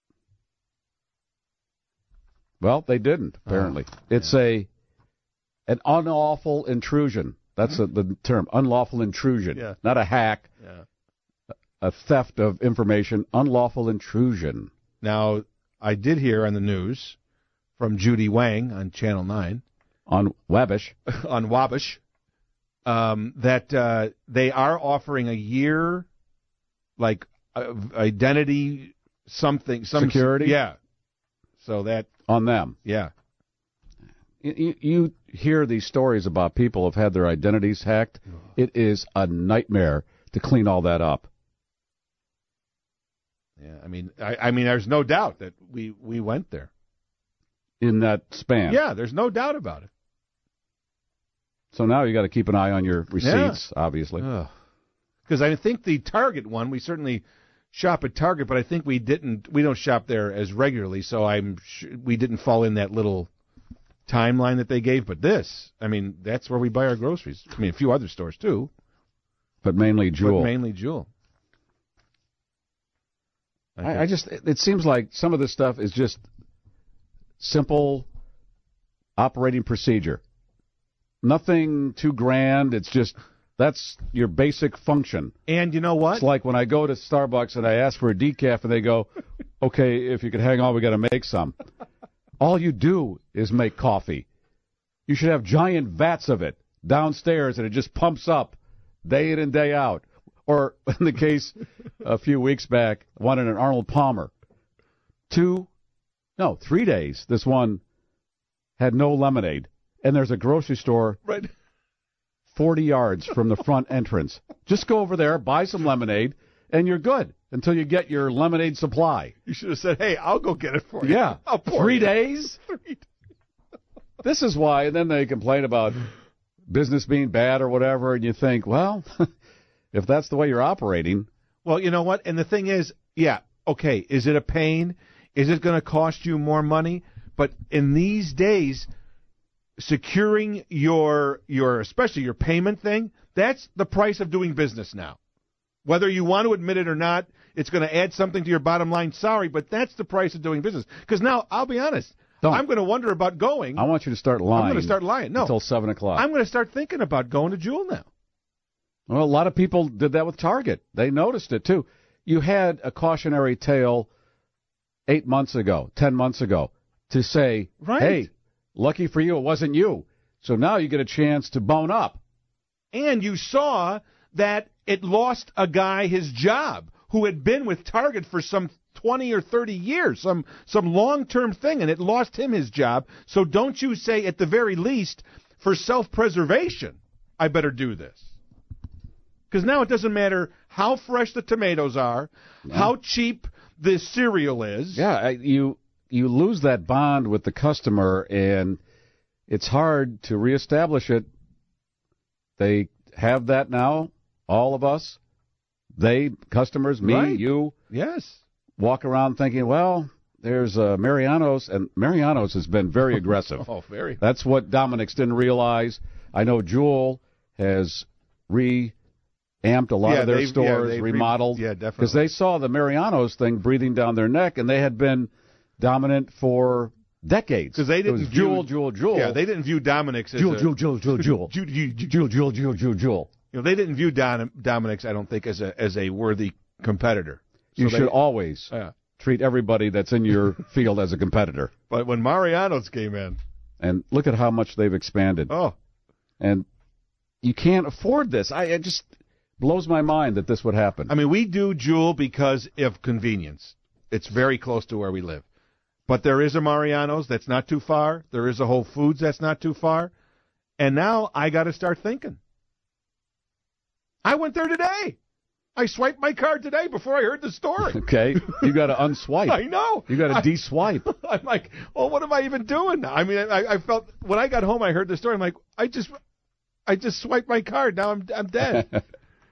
Well, they didn't, apparently. It's an unlawful intrusion. That's the term, unlawful intrusion. Yeah. Not a hack, a theft of information, unlawful intrusion. Now, I did hear on the news from Judy Wang on Channel 9. On Wabash. On Wabash. That they are offering a year, like, identity something. Security? Yeah. So that... On them. Yeah. You hear these stories about people who have had their identities hacked. It is a nightmare to clean all that up. Yeah, I mean, there's no doubt that we went there. In that span. Yeah, there's no doubt about it. So now you got to keep an eye on your receipts, obviously. Because I think the Target one, we certainly shop at Target, but I think we don't shop there as regularly, so we didn't fall in that little timeline that they gave. But this, I mean, that's where we buy our groceries. I mean, a few other stores too. But mainly Jewel. I just, it seems like some of this stuff is just simple operating procedure. Nothing too grand. It's just, that's your basic function. And you know what? It's like when I go to Starbucks and I ask for a decaf and they go, okay, if you could hang on, we got to make some. All you do is make coffee. You should have giant vats of it downstairs and it just pumps up day in and day out. Or in the case a few weeks back, one in an Arnold Palmer. 3 days, this one had no lemonade. And there's a grocery store 40 yards from the front entrance. Just go over there, buy some lemonade, and you're good until you get your lemonade supply. You should have said, hey, I'll go get it for you. Yeah. 3 days? This is why, and then they complain about business being bad or whatever, and you think, well, if that's the way you're operating. Well, you know what? And the thing is, okay, is it a pain? Is it going to cost you more money? But in these days, securing your especially your payment thing, that's the price of doing business now. Whether you want to admit it or not, it's going to add something to your bottom line. Sorry, but that's the price of doing business. Because now, I'll be honest, I'm going to wonder about going. I want you to start lying. I'm going to start lying. No. Until 7 o'clock. I'm going to start thinking about going to Jewel now. Well, a lot of people did that with Target. They noticed it, too. You had a cautionary tale 8 months ago, 10 months ago, to say, hey, lucky for you, it wasn't you. So now you get a chance to bone up. And you saw that it lost a guy his job who had been with Target for some 20 or 30 years, some long-term thing, and it lost him his job. So don't you say, at the very least, for self-preservation, I better do this. Because now it doesn't matter how fresh the tomatoes are, how cheap the cereal is. Yeah, you lose that bond with the customer, and it's hard to reestablish it. They have that now, all of us. They, customers, me, you. Yes. Walk around thinking, well, there's Mariano's, and Mariano's has been very aggressive. Very. That's what Dominic's didn't realize. I know Jewel has reamped a lot of their stores, remodeled. Definitely. Because they saw the Mariano's thing breathing down their neck, and they had been dominant for decades. Because they didn't Jewel. Yeah, they didn't view Dominic's as Jewel. You know, they didn't view Dominic's, I don't think, as a worthy competitor. So You should always treat everybody that's in your field as a competitor. But when Mariano's came in, and look at how much they've expanded. Oh, and you can't afford this. It just blows my mind that this would happen. I mean, we do Jewel because of convenience. It's very close to where we live. But there is a Mariano's that's not too far. There is a Whole Foods that's not too far. And now I got to start thinking. I went there today. I swiped my card today before I heard the story. Okay. You got to unswipe. I know. You got to de-swipe. I'm like, well, what am I even doing now? I mean, I felt when I got home, I heard the story. I'm like, I just swiped my card. Now I'm dead.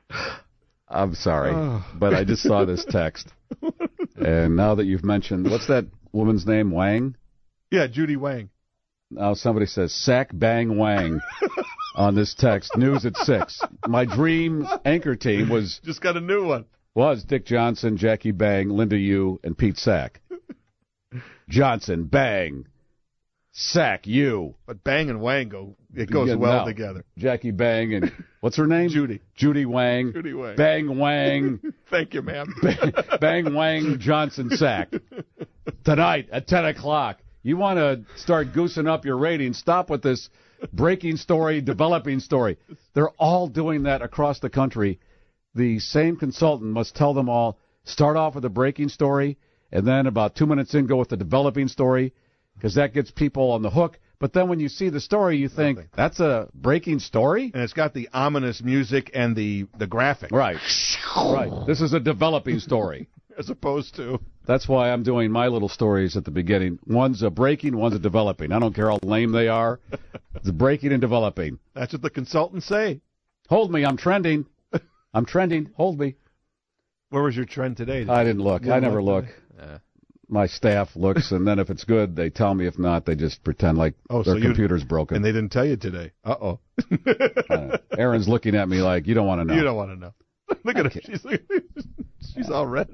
I'm sorry, but I just saw this text. And now that you've mentioned, what's that woman's name, Wang? Yeah, Judy Wang. Now somebody says, sack bang Wang on this text. News at 6. My dream anchor team was... Just got a new one. Was Dick Johnson, Jackie Bang, Linda Yu, and Pete Sack. Johnson, Bang, Sack, Yu. But Bang and Wang goes well together. Jackie Bang and... What's her name? Judy. Judy Wang. Judy Wang. Bang Wang. Thank you, ma'am. Bang Wang Johnson Sack. Tonight at 10 o'clock. You want to start goosing up your ratings, stop with this breaking story, developing story. They're all doing that across the country. The same consultant must tell them all, start off with a breaking story, and then about 2 minutes in, go with the developing story, because that gets people on the hook. But then when you see the story, you think, that's a breaking story? And it's got the ominous music and the graphic. Right. Right. This is a developing story. As opposed to... That's why I'm doing my little stories at the beginning. One's a breaking, one's a developing. I don't care how lame they are. It's breaking and developing. That's what the consultants say. Hold me. I'm trending. I'm trending. Hold me. Where was your trend today? I didn't look. I never look. My staff looks, and then if it's good, they tell me. If not, they just pretend like their computer's broken. And they didn't tell you today. Uh-oh. Erin's looking at me like, you don't want to know. You don't want to know. Look at her. She's all red.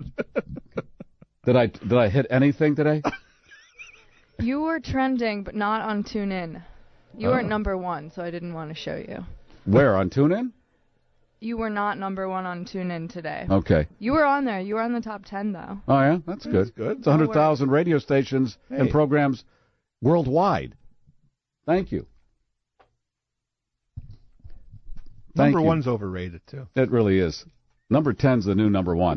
Did I hit anything today? You were trending, but not on TuneIn. You weren't number one, so I didn't want to show you. Where, on TuneIn? You were not number one on TuneIn today. Okay. You were on there. You were on the top 10, though. Oh, yeah? That's good. It's 100,000 radio stations and programs worldwide. Thank you. Number one's overrated, too. It really is. Number 10's the new number one.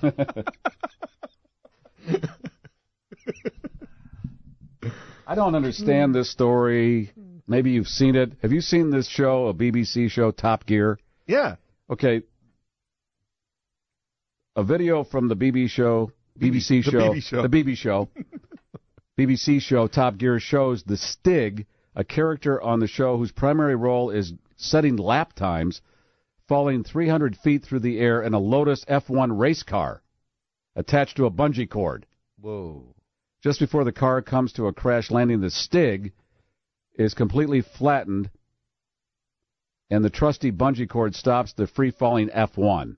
I don't understand this story. Maybe you've seen it. Have you seen this show, a BBC show, Top Gear? Yeah. Okay. A video from the BBC show, BBC show, Top Gear shows the Stig, a character on the show whose primary role is setting lap times, falling 300 feet through the air in a Lotus F1 race car attached to a bungee cord. Whoa. Just before the car comes to a crash landing, the Stig is completely flattened, and the trusty bungee cord stops the free-falling F1.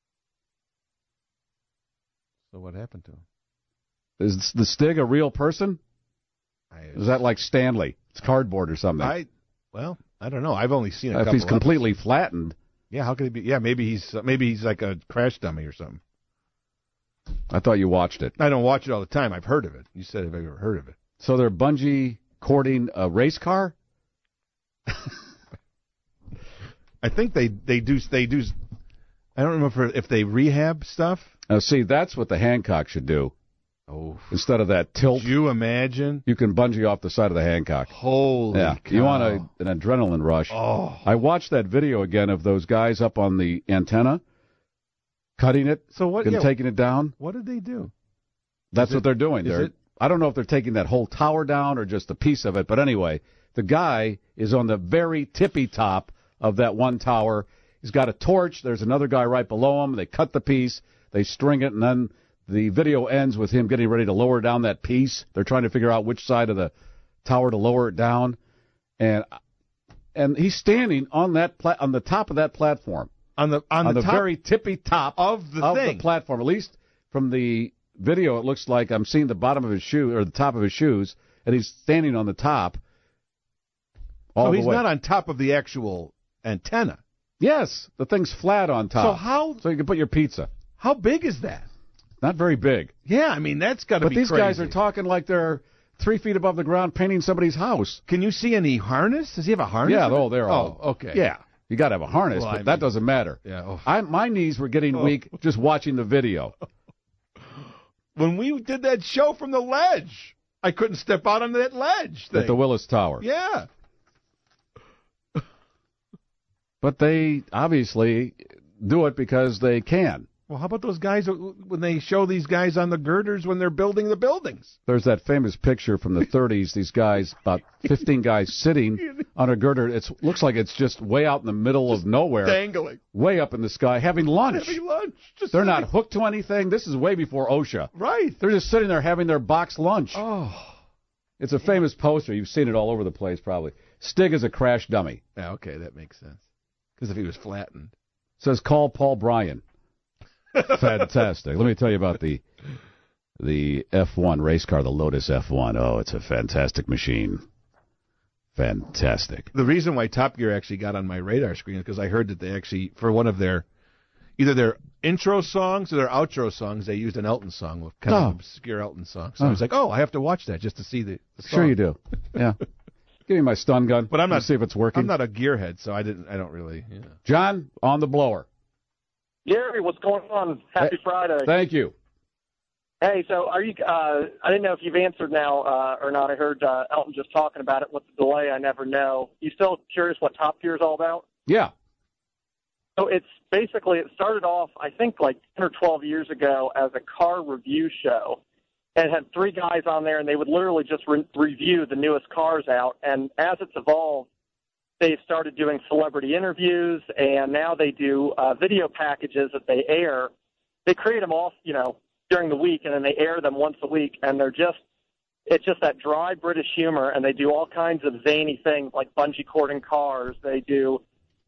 So what happened to him? Is the Stig a real person? Is that like Stanley? It's cardboard or something. I don't know. I've only seen a couple. If he's completely flattened. Yeah, how could he be? Yeah, maybe he's like a crash dummy or something. I thought you watched it. I don't watch it all the time. I've heard of it. You said, have I ever heard of it? So they're bungee cording a race car? I think they do. I don't remember if they rehab stuff. Now, see, that's what the Hancock should do. Oh. Instead of that tilt. Could you imagine? You can bungee off the side of the Hancock. Holy cow. You want an adrenaline rush. Oh. I watched that video again of those guys up on the antenna, cutting it and taking it down. What did they do? That's what they're doing. I don't know if they're taking that whole tower down or just a piece of it, but anyway, the guy is on the very tippy top of that one tower. He's got a torch. There's another guy right below him. They cut the piece. They string it, and then the video ends with him getting ready to lower down that piece. They're trying to figure out which side of the tower to lower it down, and he's standing on that on the top of that platform, on the top very tippy top of the platform. At least from the video, it looks like I'm seeing the bottom of his shoe or the top of his shoes, and he's standing on the top. So he's not on top of the actual antenna. Yes, the thing's flat on top. So you can put your pizza. How big is that? Not very big. Yeah, I mean, that's got to be crazy. But these guys are talking like they're 3 feet above the ground painting somebody's house. Can you see any harness? Does he have a harness? Yeah, they're all. Okay. Yeah, you got to have a harness, but that doesn't matter. Yeah. My knees were getting weak just watching the video. When we did that show from the ledge, I couldn't step out on that ledge thing. At the Willis Tower. Yeah. But they obviously do it because they can. Well, how about those guys when they show these guys on the girders when they're building the buildings? There's that famous picture from the 30s, these guys, about 15 guys sitting on a girder. It looks like it's just way out in the middle of nowhere. Dangling. Way up in the sky, having lunch. They're not like... hooked to anything. This is way before OSHA. Right. They're just sitting there having their box lunch. Oh. It's a famous poster. You've seen it all over the place, probably. Stig is a crash dummy. Yeah, okay, that makes sense. Because if he was flattened. Says call Paul Bryan. Fantastic. Let me tell you about the F1 race car, the Lotus F1. Oh, it's a fantastic machine. Fantastic. The reason why Top Gear actually got on my radar screen is because I heard that they actually, for one of their, either their intro songs or their outro songs, they used an Elton song, kind of an obscure Elton song. So I was like, I have to watch that just to see the song. Sure you do. Yeah. Give me my stun gun. But I'm not see if it's working. I'm not a gearhead, so I don't really. Yeah. John, on the blower. Gary, what's going on? Happy Friday. Thank you. Hey, so are you? I didn't know if you've answered now or not. I heard Elton just talking about it. What's the delay? I never know. You still curious what Top Gear is all about? Yeah. So it started off, I think, like 10 or 12 years ago as a car review show. And it had 3 guys on there, and they would literally just review the newest cars out. And as it's evolved, they've started doing celebrity interviews, and now they do video packages that they air. They create them off, during the week, and then they air them once a week. And it's just that dry British humor, and they do all kinds of zany things like bungee cording cars. They do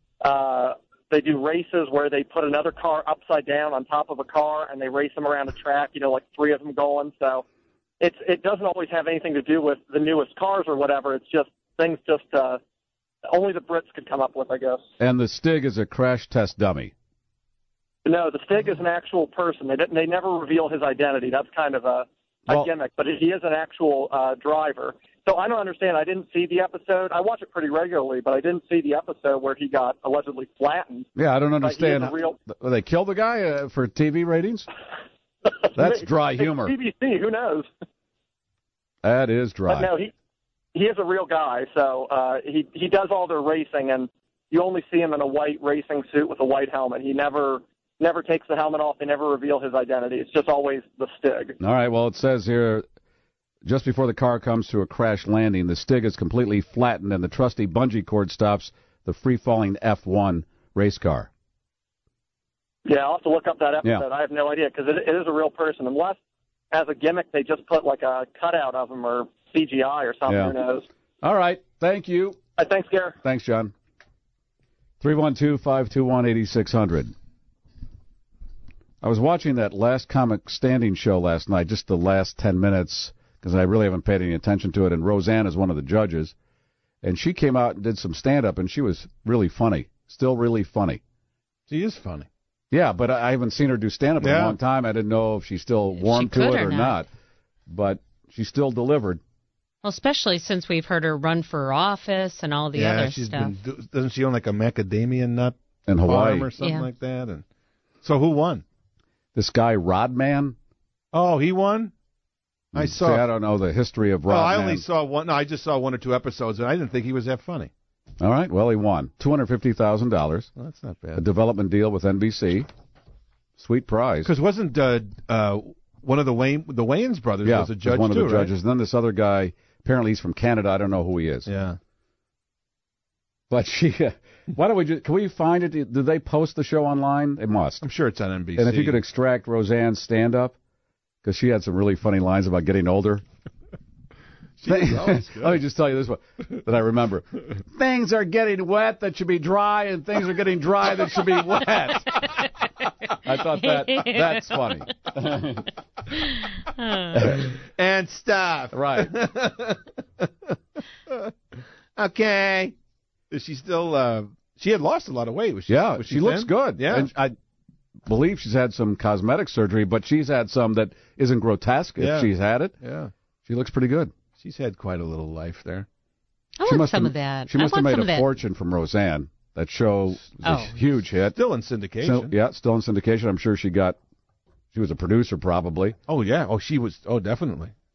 races where they put another car upside down on top of a car, and they race them around a track, like 3 of them going. So it doesn't always have anything to do with the newest cars or whatever. It's just things only the Brits could come up with, I guess. And the Stig is a crash test dummy. No, the Stig is an actual person. They never reveal his identity. That's kind of a gimmick, but he is an actual driver. So I don't understand. I didn't see the episode. I watch it pretty regularly, but I didn't see the episode where he got allegedly flattened. Yeah, I don't understand. They killed the guy for TV ratings? That's dry humor. BBC, who knows? That is dry. But no, he is a real guy. So he does all their racing, and you only see him in a white racing suit with a white helmet. He never takes the helmet off. They never reveal his identity. It's just always the Stig. All right, well, it says here, just before the car comes to a crash landing, the Stig is completely flattened, and the trusty bungee cord stops the free-falling F1 race car. Yeah, I'll have to look up that episode. Yeah. I have no idea, because it is a real person. Unless, as a gimmick, they just put like a cutout of him or CGI or something. Yeah. Who knows? All right, thank you. Thanks, Gary. Thanks, John. 312-521-8600. I was watching that Last Comic Standing show last night, just the last 10 minutes, because I really haven't paid any attention to it, and Roseanne is one of the judges. And she came out and did some stand-up, and she was really funny, still really funny. She is funny. Yeah, but I haven't seen her do stand-up in a long time. I didn't know if she's still warm to it or not. But she still delivered. Well, especially since we've heard her run for office and all the other stuff. Doesn't she own like a macadamia nut in Hawaii farm or something like that? And so who won? This guy Rodman. Oh, he won? I don't know the history of Rodman. I only saw one. No, I just saw 1 or 2 episodes, and I didn't think he was that funny. All right. Well, he won $250,000. Well, that's not bad. A development deal with NBC. Sweet prize. Because wasn't one of the Wayans brothers was a judge one too, of the judges. Right? And then this other guy, apparently he's from Canada. I don't know who he is. Yeah. But why don't can we find it? Do they post the show online? They must. I'm sure it's on NBC. And if you could extract Roseanne's stand-up, because she had some really funny lines about getting older. Let me just tell you this one that I remember. Things are getting wet that should be dry, and things are getting dry that should be wet. I thought that's funny. And stuff. Right. Okay. Is she still? She had lost a lot of weight. Was she? Yeah, was she looks thin? good. Yeah. And I believe she's had some cosmetic surgery, but she's had some that isn't grotesque if she's had it. Yeah. She looks pretty good. She's had quite a little life there. I want some of that. She must I have want made some a of that. fortune from Roseanne. That show was a huge hit. Still in syndication. So, yeah, still in syndication. I'm sure she was a producer probably. Oh, yeah. Oh, she was. Oh, definitely.